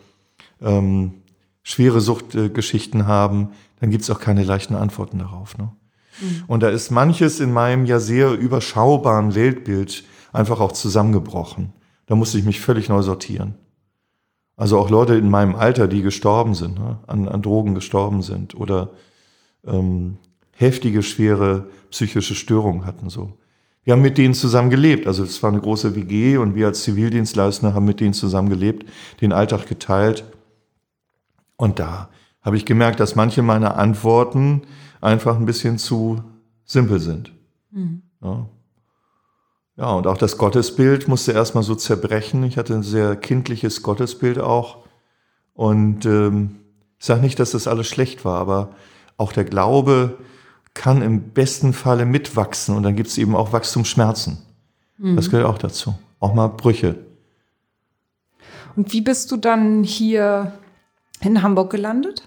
schwere Suchtgeschichten haben, dann gibt es auch keine leichten Antworten darauf. Ne? Mhm. Und da ist manches in meinem ja sehr überschaubaren Weltbild einfach auch zusammengebrochen. Da musste ich mich völlig neu sortieren. Also auch Leute in meinem Alter, die gestorben sind, ne? an Drogen gestorben sind oder heftige, schwere psychische Störungen hatten. So. Wir haben mit denen zusammen gelebt. Also es war eine große WG und wir als Zivildienstleister haben mit denen zusammen gelebt, den Alltag geteilt. Und da habe ich gemerkt, dass manche meiner Antworten einfach ein bisschen zu simpel sind. Mhm. Ja, und auch das Gottesbild musste erstmal so zerbrechen. Ich hatte ein sehr kindliches Gottesbild auch. Und ich sage nicht, dass das alles schlecht war, aber auch der Glaube kann im besten Falle mitwachsen. Und dann gibt es eben auch Wachstumsschmerzen. Mhm. Das gehört auch dazu. Auch mal Brüche. Und wie bist du dann hier in Hamburg gelandet?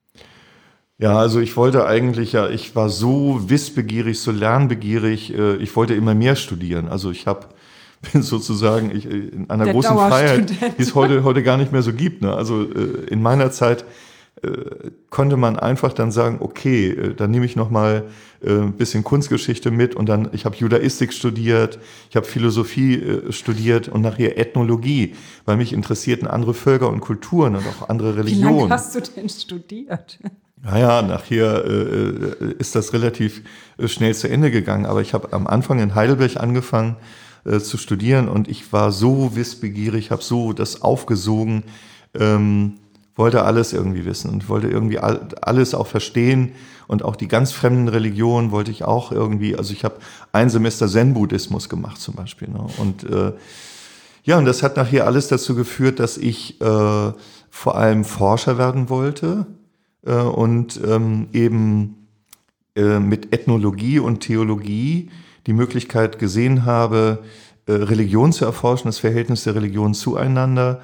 Ja, also ich wollte eigentlich, ich war so wissbegierig, so lernbegierig, ich wollte immer mehr studieren. Also bin sozusagen in einer großen Freiheit, die es heute gar nicht mehr so gibt. Ne? Also in meiner Zeit konnte man einfach dann sagen, okay, dann nehme ich noch mal ein bisschen Kunstgeschichte mit und dann, ich habe Judaistik studiert, ich habe Philosophie studiert und nachher Ethnologie, weil mich interessierten andere Völker und Kulturen und auch andere Religionen. Wie lange hast du denn studiert? Naja, nachher ist das relativ schnell zu Ende gegangen, aber ich habe am Anfang in Heidelberg angefangen zu studieren und ich war so wissbegierig, habe so das aufgesogen, wollte alles irgendwie wissen und wollte irgendwie alles auch verstehen und auch die ganz fremden Religionen wollte ich auch irgendwie, also ich habe ein Semester Zen-Buddhismus gemacht zum Beispiel. Ne? Und und das hat nachher alles dazu geführt, dass ich vor allem Forscher werden wollte und eben mit Ethnologie und Theologie die Möglichkeit gesehen habe, Religion zu erforschen, das Verhältnis der Religionen zueinander.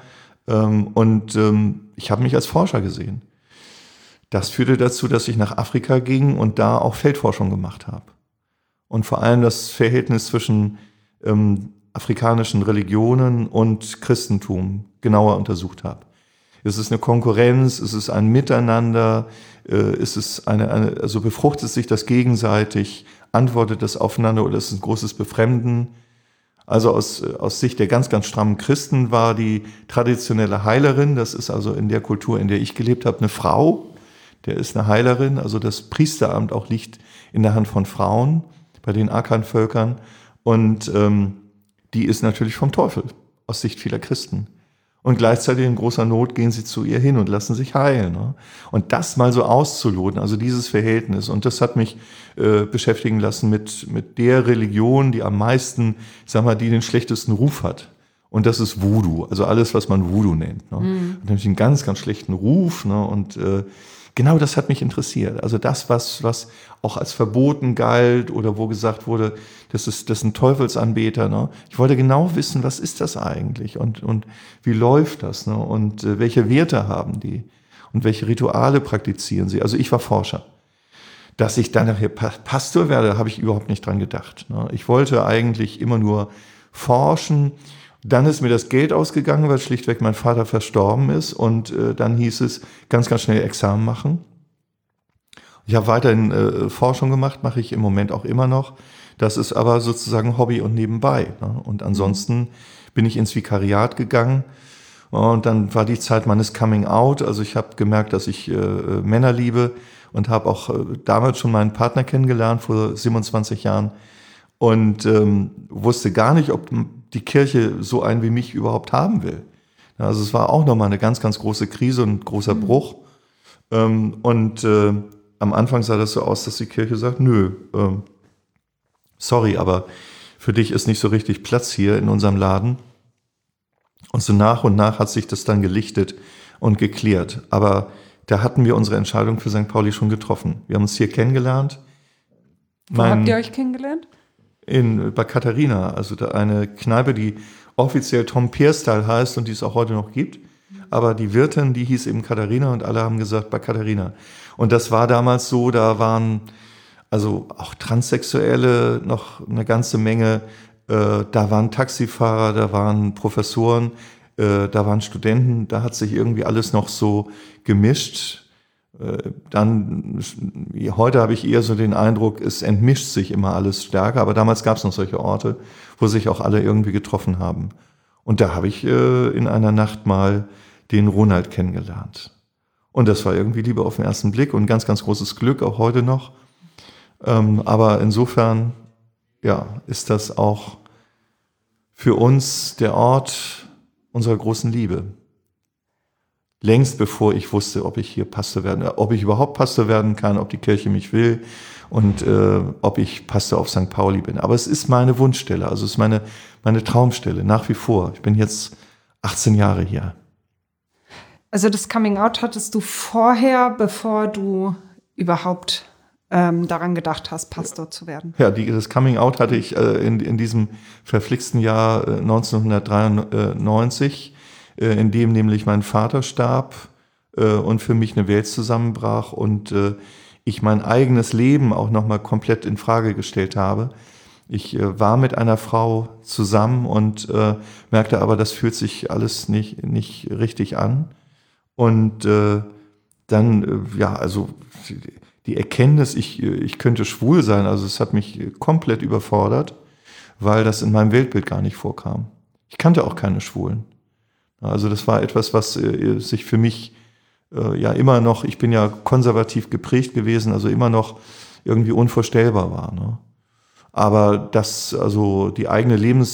Ich habe mich als Forscher gesehen. Das führte dazu, dass ich nach Afrika ging und da auch Feldforschung gemacht habe. Und vor allem das Verhältnis zwischen afrikanischen Religionen und Christentum genauer untersucht habe. Ist es eine Konkurrenz? Ist es ein Miteinander? Ist es also befruchtet sich das gegenseitig? Antwortet das aufeinander oder ist es ein großes Befremden? Also aus Sicht der ganz, ganz strammen Christen war die traditionelle Heilerin, das ist also in der Kultur, in der ich gelebt habe, eine Frau, der ist eine Heilerin, also das Priesteramt auch liegt in der Hand von Frauen bei den Akan-Völkern und die ist natürlich vom Teufel aus Sicht vieler Christen. Und gleichzeitig in großer Not gehen sie zu ihr hin und lassen sich heilen. Ne? Und das mal so auszuloten, also dieses Verhältnis. Und das hat mich beschäftigen lassen mit der Religion, die am meisten, die den schlechtesten Ruf hat. Und das ist Voodoo, also alles, was man Voodoo nennt. Ne? Hat nämlich einen ganz, ganz schlechten Ruf. Ne? Und genau das hat mich interessiert. Also das, was auch als verboten galt oder wo gesagt wurde, das ist ein Teufelsanbeter. Ne? Ich wollte genau wissen, was ist das eigentlich und wie läuft das? Ne? Und welche Werte haben die? Und welche Rituale praktizieren sie? Also ich war Forscher. Dass ich dann nachher Pastor werde, habe ich überhaupt nicht dran gedacht. Ne? Ich wollte eigentlich immer nur forschen. Dann ist mir das Geld ausgegangen, weil schlichtweg mein Vater verstorben ist. Und dann hieß es, ganz, ganz schnell Examen machen. Ich habe weiterhin Forschung gemacht, mache ich im Moment auch immer noch. Das ist aber sozusagen Hobby und nebenbei. Ne? Und ansonsten bin ich ins Vikariat gegangen. Und dann war die Zeit meines Coming Out. Also ich habe gemerkt, dass ich Männer liebe und habe auch damals schon meinen Partner kennengelernt, vor 27 Jahren. Und wusste gar nicht, ob die Kirche so einen wie mich überhaupt haben will. Also es war auch nochmal eine ganz, ganz große Krise und ein großer Bruch. Am Anfang sah das so aus, dass die Kirche sagt, nö, sorry, aber für dich ist nicht so richtig Platz hier in unserem Laden. Und so nach und nach hat sich das dann gelichtet und geklärt. Aber da hatten wir unsere Entscheidung für St. Pauli schon getroffen. Wir haben uns hier kennengelernt. Wo habt ihr euch kennengelernt? Bei Katharina, also da eine Kneipe, die offiziell Tom Peer-Style heißt und die es auch heute noch gibt. Aber die Wirtin, die hieß eben Katharina und alle haben gesagt, bei Katharina. Und das war damals so, da waren also auch Transsexuelle noch eine ganze Menge. Da waren Taxifahrer, da waren Professoren, da waren Studenten. Da hat sich irgendwie alles noch so gemischt. Heute habe ich eher so den Eindruck, es entmischt sich immer alles stärker, aber damals gab es noch solche Orte, wo sich auch alle irgendwie getroffen haben. Und da habe ich in einer Nacht mal den Ronald kennengelernt. Und das war irgendwie Liebe auf den ersten Blick und ganz, ganz großes Glück, auch heute noch. Aber insofern, ja, ist das auch für uns der Ort unserer großen Liebe. Längst bevor ich wusste, ob ich hier Pastor ob ich überhaupt Pastor werden kann, ob die Kirche mich will und ob ich Pastor auf St. Pauli bin. Aber es ist meine Wunschstelle, also es ist meine Traumstelle, nach wie vor. Ich bin jetzt 18 Jahre hier. Also das Coming Out hattest du vorher, bevor du überhaupt daran gedacht hast, Pastor zu werden? Ja, das Coming Out hatte ich in diesem verflixten Jahr 1993, in dem nämlich mein Vater starb und für mich eine Welt zusammenbrach und ich mein eigenes Leben auch nochmal komplett in Frage gestellt habe. Ich war mit einer Frau zusammen und merkte aber, das fühlt sich alles nicht richtig an. Und dann, also die Erkenntnis, ich könnte schwul sein, also es hat mich komplett überfordert, weil das in meinem Weltbild gar nicht vorkam. Ich kannte auch keine Schwulen. Also das war etwas, was sich für mich immer noch, ich bin ja konservativ geprägt gewesen, also immer noch irgendwie unvorstellbar war. Ne? Aber also die eigene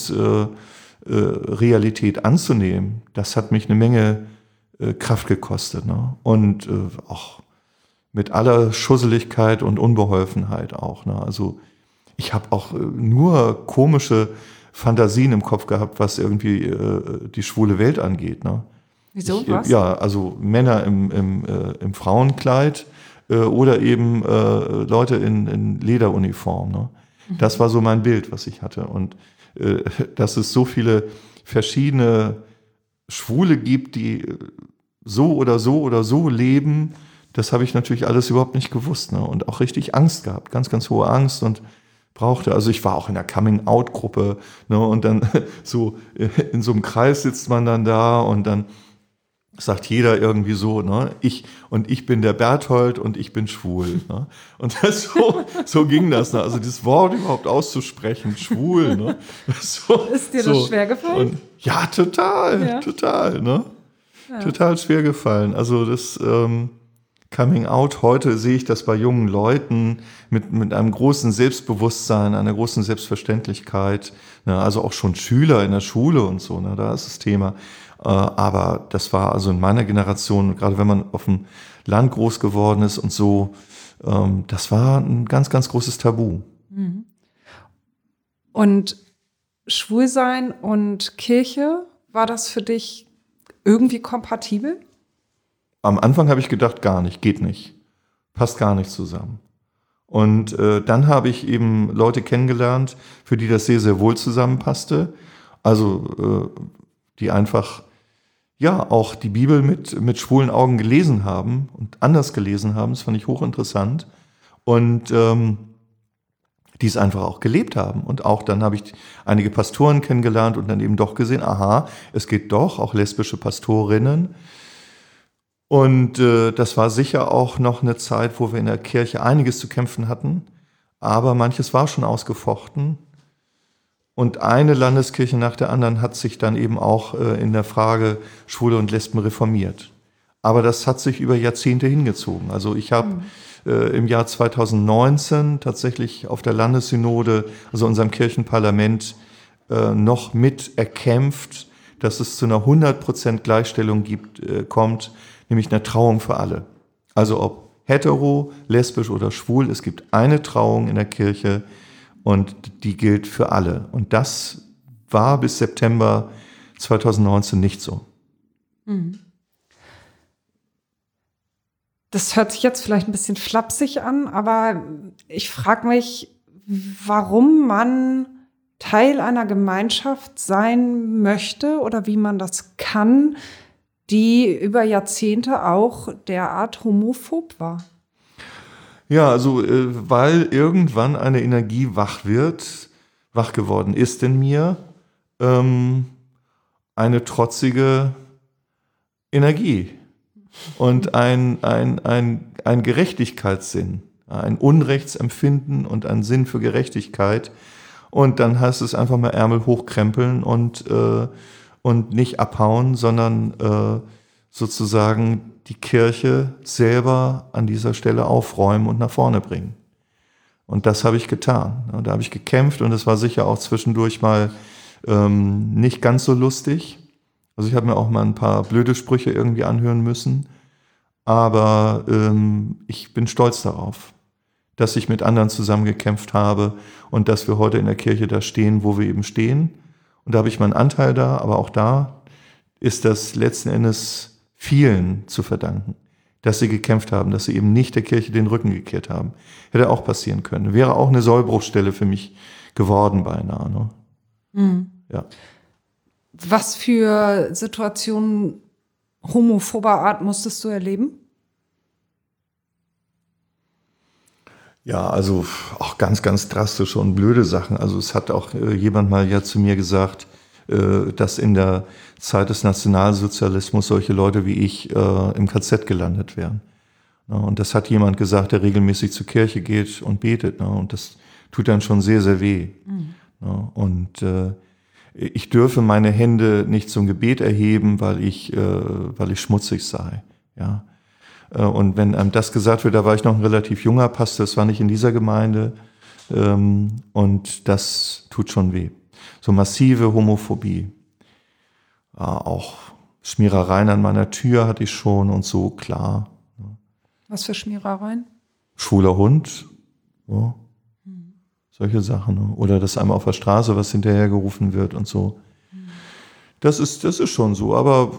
Lebensrealität anzunehmen, das hat mich eine Menge Kraft gekostet. Ne? Und auch mit aller Schusseligkeit und Unbeholfenheit auch. Ne? Also ich habe auch nur komische Fantasien im Kopf gehabt, was irgendwie die schwule Welt angeht. Ne? Wieso? Was? Ja, also Männer im Frauenkleid oder eben Leute in Lederuniform. Ne? Das war so mein Bild, was ich hatte. Und dass es so viele verschiedene Schwule gibt, die so oder so leben, das habe ich natürlich alles überhaupt nicht gewusst. Ne? Und auch richtig Angst gehabt, ganz, ganz hohe Angst und brauchte. Also ich war auch in der Coming-out-Gruppe, ne? Und dann so in so einem Kreis sitzt man dann da und dann sagt jeder irgendwie so, ne? Ich bin der Berthold und ich bin schwul. Ne? Und das so ging das. Ne? Also das Wort überhaupt auszusprechen, schwul. Ne? So, ist dir das schwer gefallen? Und, ja, total. Ne? Ja. Total schwer gefallen. Also das Coming Out, heute sehe ich das bei jungen Leuten mit einem großen Selbstbewusstsein, einer großen Selbstverständlichkeit, ne, also auch schon Schüler in der Schule und so, ne, da ist das Thema. Aber das war also in meiner Generation, gerade wenn man auf dem Land groß geworden ist und so, das war ein ganz, ganz großes Tabu. Und Schwulsein und Kirche, War das für dich irgendwie kompatibel? Am Anfang habe ich gedacht, gar nicht, geht nicht. Passt gar nicht zusammen. Und dann habe ich eben Leute kennengelernt, für die das sehr, sehr wohl zusammenpasste. Also die einfach ja auch die Bibel mit schwulen Augen gelesen haben und anders gelesen haben. Das fand ich hochinteressant. Und die es einfach auch gelebt haben. Und auch dann habe ich einige Pastoren kennengelernt und dann eben doch gesehen, aha, es geht doch, auch lesbische Pastorinnen. Und das war sicher auch noch eine Zeit, wo wir in der Kirche einiges zu kämpfen hatten, aber manches war schon ausgefochten. Und eine Landeskirche nach der anderen hat sich dann eben auch in der Frage Schwule und Lesben reformiert. Aber das hat sich über Jahrzehnte hingezogen. Also ich habe im Jahr 2019 tatsächlich auf der Landessynode, also unserem Kirchenparlament, noch mit erkämpft, dass es zu einer 100% Gleichstellung kommt, nämlich einer Trauung für alle. Also ob hetero, lesbisch oder schwul, es gibt eine Trauung in der Kirche und die gilt für alle. Und das war bis September 2019 nicht so. Mhm. Das hört sich jetzt vielleicht ein bisschen flapsig an, aber ich frage mich, warum man Teil einer Gemeinschaft sein möchte oder wie man das kann, die über Jahrzehnte auch derart homophob war. Ja, also weil irgendwann eine Energie wach geworden ist in mir, eine trotzige Energie. Und ein Gerechtigkeitssinn, ein Unrechtsempfinden und ein Sinn für Gerechtigkeit. Und dann heißt es einfach mal Ärmel hochkrempeln und nicht abhauen, sondern sozusagen die Kirche selber an dieser Stelle aufräumen und nach vorne bringen. Und das habe ich getan. Und da habe ich gekämpft und es war sicher auch zwischendurch mal nicht ganz so lustig. Also ich habe mir auch mal ein paar blöde Sprüche irgendwie anhören müssen, aber ich bin stolz darauf, dass ich mit anderen zusammengekämpft habe und dass wir heute in der Kirche da stehen, wo wir eben stehen. Und da habe ich meinen Anteil da, aber auch da ist das letzten Endes vielen zu verdanken, dass sie gekämpft haben, dass sie eben nicht der Kirche den Rücken gekehrt haben. Hätte auch passieren können. Wäre auch eine Sollbruchstelle für mich geworden beinahe. Ne? Mhm. Ja. Was für Situationen homophober Art musstest du erleben? Ja, also auch ganz, ganz drastische und blöde Sachen. Also es hat auch jemand mal ja zu mir gesagt, dass in der Zeit des Nationalsozialismus solche Leute wie ich im KZ gelandet wären. Ja, und das hat jemand gesagt, der regelmäßig zur Kirche geht und betet. Ja, und das tut dann schon sehr, sehr weh. Mhm. Ja, und ich dürfe meine Hände nicht zum Gebet erheben, weil ich schmutzig sei. Ja. Und wenn einem das gesagt wird, da war ich noch ein relativ junger Pastor, das war nicht in dieser Gemeinde. Und das tut schon weh. So massive Homophobie. Ja, auch Schmierereien an meiner Tür hatte ich schon und so, klar. Was für Schmierereien? Schwuler Hund. Ja. Solche Sachen. Ne? Oder dass einem auf der Straße was hinterhergerufen wird und so. Das ist schon so. Aber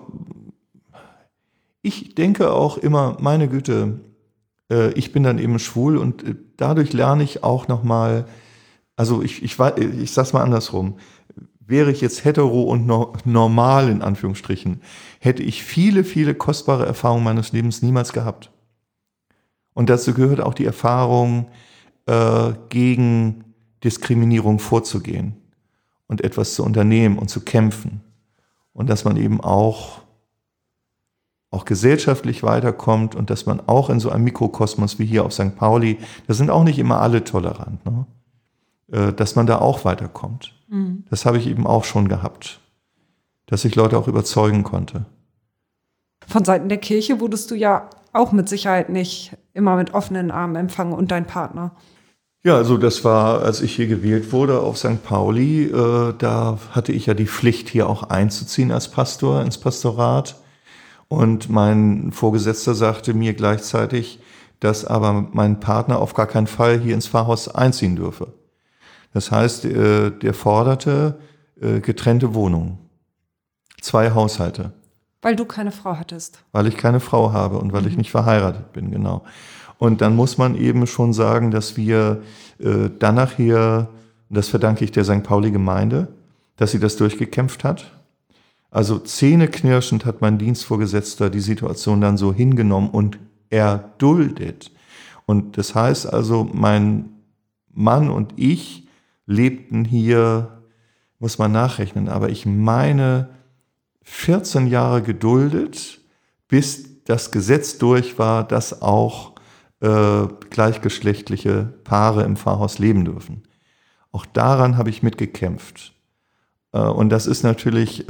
ich denke auch immer, meine Güte, ich bin dann eben schwul und dadurch lerne ich auch nochmal, also ich sag's mal andersrum, wäre ich jetzt hetero und normal in Anführungsstrichen, hätte ich viele, viele kostbare Erfahrungen meines Lebens niemals gehabt. Und dazu gehört auch die Erfahrung, gegen Diskriminierung vorzugehen und etwas zu unternehmen und zu kämpfen. Und dass man eben auch gesellschaftlich weiterkommt und dass man auch in so einem Mikrokosmos wie hier auf St. Pauli, da sind auch nicht immer alle tolerant, ne? Dass man da auch weiterkommt. Mhm. Das habe ich eben auch schon gehabt, dass ich Leute auch überzeugen konnte. Von Seiten der Kirche wurdest du ja auch mit Sicherheit nicht immer mit offenen Armen empfangen und dein Partner. Ja, also das war, als ich hier gewählt wurde auf St. Pauli, da hatte ich ja die Pflicht, hier auch einzuziehen als Pastor ins Pastorat. Und mein Vorgesetzter sagte mir gleichzeitig, dass aber mein Partner auf gar keinen Fall hier ins Pfarrhaus einziehen dürfe. Das heißt, der forderte getrennte Wohnungen. 2 Haushalte. Weil du keine Frau hattest. Weil ich keine Frau habe und weil ich nicht verheiratet bin, genau. Und dann muss man eben schon sagen, dass wir dann nachher, das verdanke ich der St. Pauli-Gemeinde, dass sie das durchgekämpft hat. Also zähneknirschend hat mein Dienstvorgesetzter die Situation dann so hingenommen und erduldet. Und das heißt also, mein Mann und ich lebten hier, muss man nachrechnen, aber ich meine 14 Jahre geduldet, bis das Gesetz durch war, dass auch gleichgeschlechtliche Paare im Pfarrhaus leben dürfen. Auch daran habe ich mitgekämpft. Und das ist natürlich,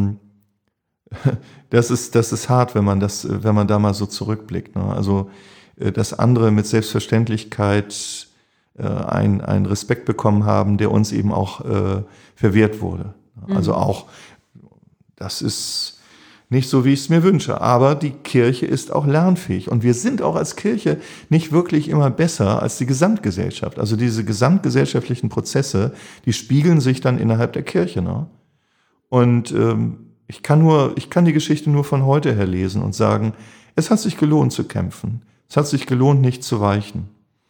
das ist hart, wenn man da mal so zurückblickt. Ne? Also, dass andere mit Selbstverständlichkeit einen Respekt bekommen haben, der uns eben auch verwehrt wurde. Also auch, das ist nicht so, wie ich es mir wünsche. Aber die Kirche ist auch lernfähig. Und wir sind auch als Kirche nicht wirklich immer besser als die Gesamtgesellschaft. Also diese gesamtgesellschaftlichen Prozesse, die spiegeln sich dann innerhalb der Kirche. Ne? Und ich kann die Geschichte nur von heute her lesen und sagen, es hat sich gelohnt zu kämpfen. Es hat sich gelohnt, nicht zu weichen.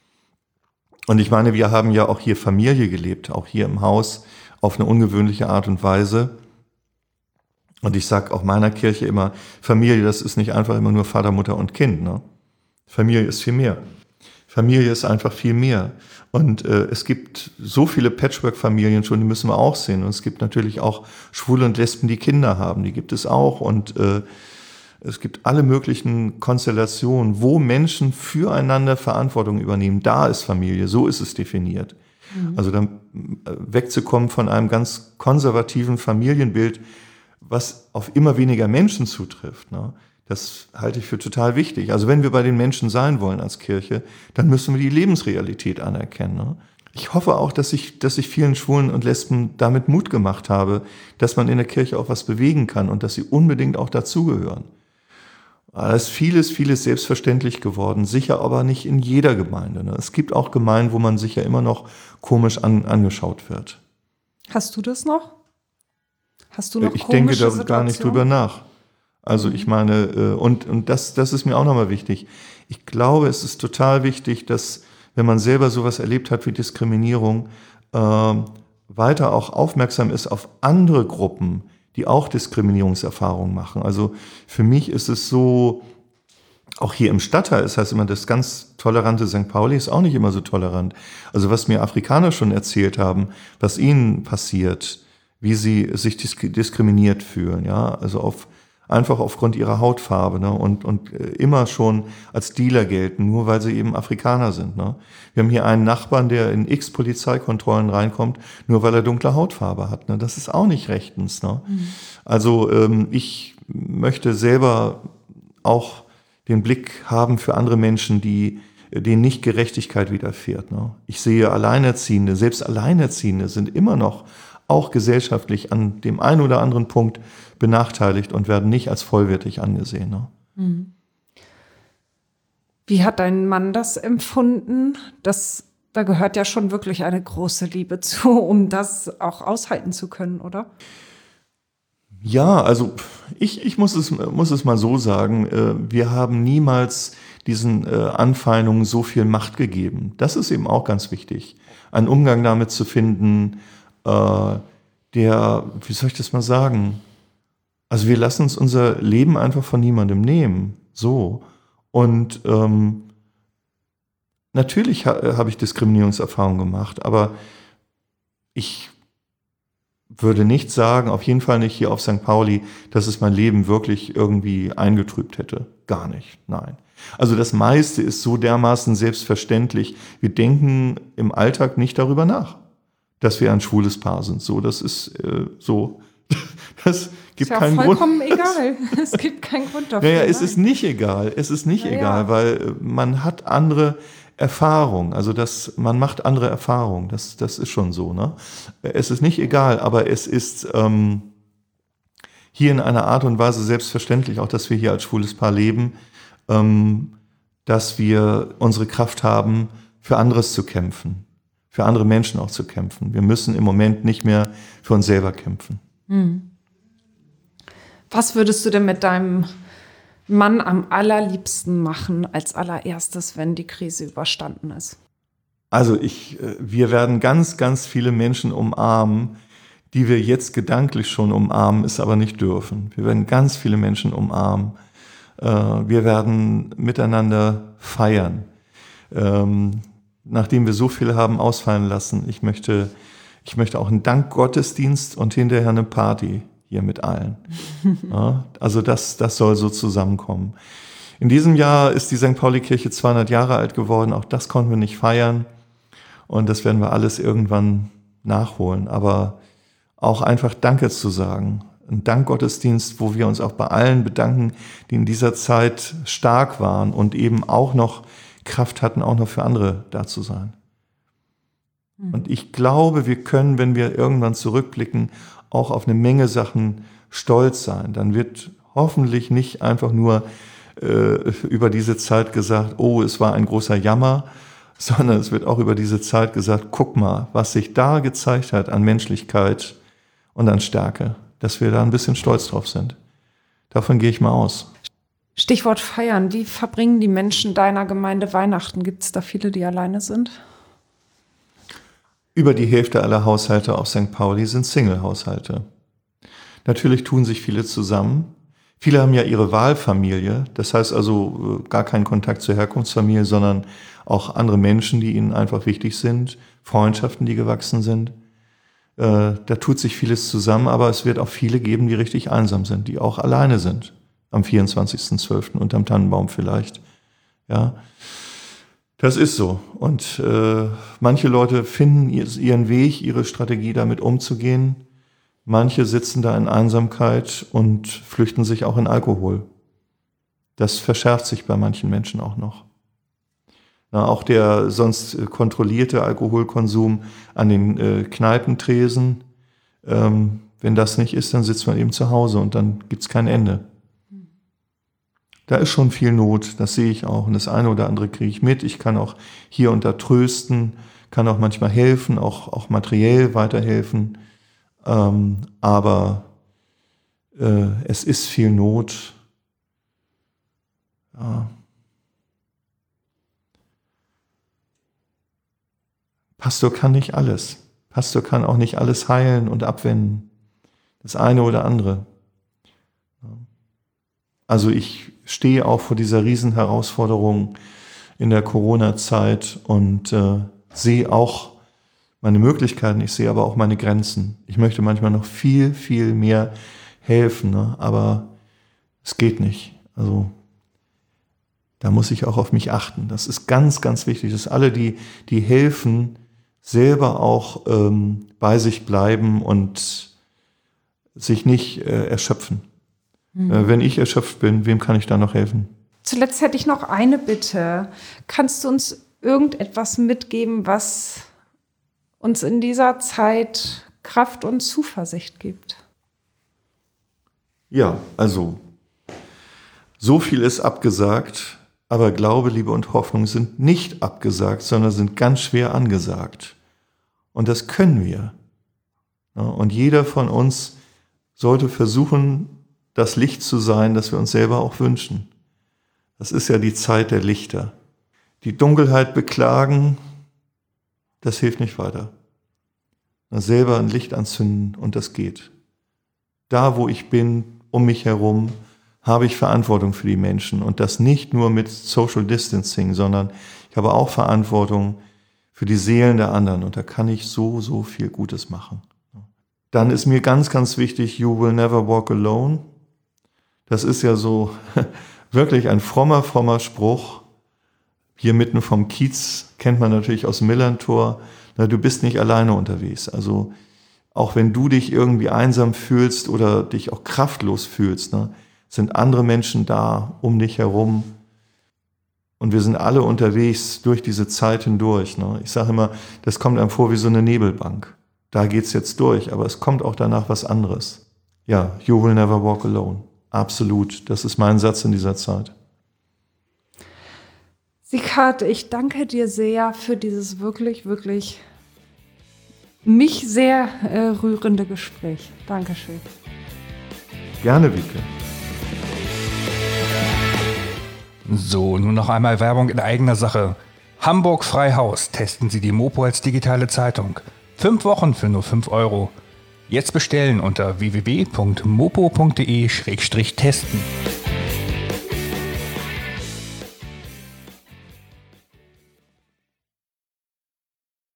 Und ich meine, wir haben ja auch hier Familie gelebt, auch hier im Haus, auf eine ungewöhnliche Art und Weise. Und ich sage auch meiner Kirche immer, Familie, das ist nicht einfach immer nur Vater, Mutter und Kind. Ne? Familie ist viel mehr. Familie ist einfach viel mehr. Und es gibt so viele Patchwork-Familien schon, die müssen wir auch sehen. Und es gibt natürlich auch Schwule und Lesben, die Kinder haben, die gibt es auch. Und es gibt alle möglichen Konstellationen, wo Menschen füreinander Verantwortung übernehmen. Da ist Familie, so ist es definiert. Also dann wegzukommen von einem ganz konservativen Familienbild, was auf immer weniger Menschen zutrifft, ne? Das halte ich für total wichtig. Also wenn wir bei den Menschen sein wollen als Kirche, dann müssen wir die Lebensrealität anerkennen. Ne? Ich hoffe auch, dass ich vielen Schwulen und Lesben damit Mut gemacht habe, dass man in der Kirche auch was bewegen kann und dass sie unbedingt auch dazugehören. Da ist vieles selbstverständlich geworden, sicher aber nicht in jeder Gemeinde. Ne? Es gibt auch Gemeinden, wo man sicher immer noch komisch angeschaut wird. Hast du das noch? Hast du noch Ich denke da Situationen? gar nicht drüber nach. Also ich meine, und das ist mir auch nochmal wichtig. Ich glaube, es ist total wichtig, dass, wenn man selber sowas erlebt hat wie Diskriminierung, weiter auch aufmerksam ist auf andere Gruppen, die auch Diskriminierungserfahrungen machen. Also für mich ist es so, auch hier im Stadtteil, das heißt immer, das ganz tolerante St. Pauli ist auch nicht immer so tolerant. Also was mir Afrikaner schon erzählt haben, was ihnen passiert, wie sie sich diskriminiert fühlen, ja, also einfach aufgrund ihrer Hautfarbe, ne, und immer schon als Dealer gelten, nur weil sie eben Afrikaner sind, ne. Wir haben hier einen Nachbarn, der in x Polizeikontrollen reinkommt, nur weil er dunkle Hautfarbe hat, ne. Das ist auch nicht rechtens, ne. Also ich möchte selber auch den Blick haben für andere Menschen, denen nicht Gerechtigkeit widerfährt, ne. Ich sehe Alleinerziehende, selbst Alleinerziehende sind immer noch auch gesellschaftlich an dem einen oder anderen Punkt benachteiligt und werden nicht als vollwertig angesehen. Ne? Wie hat dein Mann das empfunden? Da gehört ja schon wirklich eine große Liebe zu, um das auch aushalten zu können, oder? Ja, also ich muss es mal so sagen, wir haben niemals diesen Anfeindungen so viel Macht gegeben. Das ist eben auch ganz wichtig, einen Umgang damit zu finden, wie soll ich das mal sagen? Also wir lassen uns unser Leben einfach von niemandem nehmen. So. Und natürlich habe ich Diskriminierungserfahrungen gemacht, aber ich würde nicht sagen, auf jeden Fall nicht hier auf St. Pauli, dass es mein Leben wirklich irgendwie eingetrübt hätte. Gar nicht, nein. Also das meiste ist so dermaßen selbstverständlich. Wir denken im Alltag nicht darüber nach, dass wir ein schwules Paar sind. So, das ist so. Das gibt keinen Grund. Ist ja vollkommen egal. Es gibt keinen Grund dafür. Naja, es ist nicht egal. Es ist nicht egal, weil man hat andere Erfahrungen. Also man macht andere Erfahrungen. Das ist schon so. Ne? Es ist nicht egal, aber es ist hier in einer Art und Weise selbstverständlich, auch dass wir hier als schwules Paar leben, dass wir unsere Kraft haben, für anderes zu kämpfen. Für andere Menschen auch zu kämpfen. Wir müssen im Moment nicht mehr für uns selber kämpfen. Was würdest du denn mit deinem Mann am allerliebsten machen als allererstes, wenn die Krise überstanden ist? Also wir werden ganz, ganz viele Menschen umarmen, die wir jetzt gedanklich schon umarmen, es aber nicht dürfen. Wir werden ganz viele Menschen umarmen. Wir werden miteinander feiern. Nachdem wir so viel haben ausfallen lassen, ich möchte auch einen Dankgottesdienst und hinterher eine Party hier mit allen. Ja, also das soll so zusammenkommen. In diesem Jahr ist die St. Pauli-Kirche 200 Jahre alt geworden. Auch das konnten wir nicht feiern. Und das werden wir alles irgendwann nachholen. Aber auch einfach Danke zu sagen. Ein Dankgottesdienst, wo wir uns auch bei allen bedanken, die in dieser Zeit stark waren und eben auch noch Kraft hatten, auch noch für andere da zu sein. Und ich glaube, wir können, wenn wir irgendwann zurückblicken, auch auf eine Menge Sachen stolz sein. Dann wird hoffentlich nicht einfach nur über diese Zeit gesagt, oh, es war ein großer Jammer, sondern es wird auch über diese Zeit gesagt, guck mal, was sich da gezeigt hat an Menschlichkeit und an Stärke, dass wir da ein bisschen stolz drauf sind. Davon gehe ich mal aus. Stichwort feiern. Wie verbringen die Menschen deiner Gemeinde Weihnachten? Gibt es da viele, die alleine sind? Über die Hälfte aller Haushalte auf St. Pauli sind Single-Haushalte. Natürlich tun sich viele zusammen. Viele haben ja ihre Wahlfamilie, das heißt also gar keinen Kontakt zur Herkunftsfamilie, sondern auch andere Menschen, die ihnen einfach wichtig sind, Freundschaften, die gewachsen sind. Da tut sich vieles zusammen, aber es wird auch viele geben, die richtig einsam sind, die auch alleine sind am 24.12. unterm Tannenbaum vielleicht. Ja, das ist so. Und manche Leute finden ihren Weg, ihre Strategie, damit umzugehen. Manche sitzen da in Einsamkeit und flüchten sich auch in Alkohol. Das verschärft sich bei manchen Menschen auch noch. Auch der sonst kontrollierte Alkoholkonsum an den Kneipentresen, wenn das nicht ist, dann sitzt man eben zu Hause und dann gibt's kein Ende. Da ist schon viel Not, das sehe ich auch. Und das eine oder andere kriege ich mit. Ich kann auch hier und da trösten, kann auch manchmal helfen, auch materiell weiterhelfen. Aber es ist viel Not. Ja. Pastor kann nicht alles. Pastor kann auch nicht alles heilen und abwenden. Das eine oder andere. Also ich stehe auch vor dieser Riesenherausforderung in der Corona-Zeit und sehe auch meine Möglichkeiten, ich sehe aber auch meine Grenzen. Ich möchte manchmal noch viel, viel mehr helfen, ne? Aber es geht nicht. Also da muss ich auch auf mich achten. Das ist ganz, ganz wichtig, dass alle, die helfen, selber auch bei sich bleiben und sich nicht erschöpfen. Wenn ich erschöpft bin, wem kann ich da noch helfen? Zuletzt hätte ich noch eine Bitte. Kannst du uns irgendetwas mitgeben, was uns in dieser Zeit Kraft und Zuversicht gibt? Ja, also so viel ist abgesagt, aber Glaube, Liebe und Hoffnung sind nicht abgesagt, sondern sind ganz schwer angesagt. Und das können wir. Und jeder von uns sollte versuchen, das Licht zu sein, das wir uns selber auch wünschen. Das ist ja die Zeit der Lichter. Die Dunkelheit beklagen, das hilft nicht weiter. Selber ein Licht anzünden und das geht. Da, wo ich bin, um mich herum, habe ich Verantwortung für die Menschen und das nicht nur mit Social Distancing, sondern ich habe auch Verantwortung für die Seelen der anderen und da kann ich so, so viel Gutes machen. Dann ist mir ganz, ganz wichtig, you will never walk alone. Das ist ja so wirklich ein frommer Spruch. Hier mitten vom Kiez kennt man natürlich aus dem Millantor. Na, du bist nicht alleine unterwegs. Also auch wenn du dich irgendwie einsam fühlst oder dich auch kraftlos fühlst, ne, sind andere Menschen da um dich herum. Und wir sind alle unterwegs durch diese Zeit hindurch. Ne. Ich sage immer, das kommt einem vor wie so eine Nebelbank. Da geht's jetzt durch, aber es kommt auch danach was anderes. Ja, you will never walk alone. Absolut. Das ist mein Satz in dieser Zeit. Sieghard, ich danke dir sehr für dieses wirklich, wirklich mich sehr rührende Gespräch. Dankeschön. Gerne, Wiebke. So, nun noch einmal Werbung in eigener Sache. Hamburg Freihaus. Testen Sie die Mopo als digitale Zeitung. 5 Wochen für nur 5 €. Jetzt bestellen unter www.mopo.de/testen.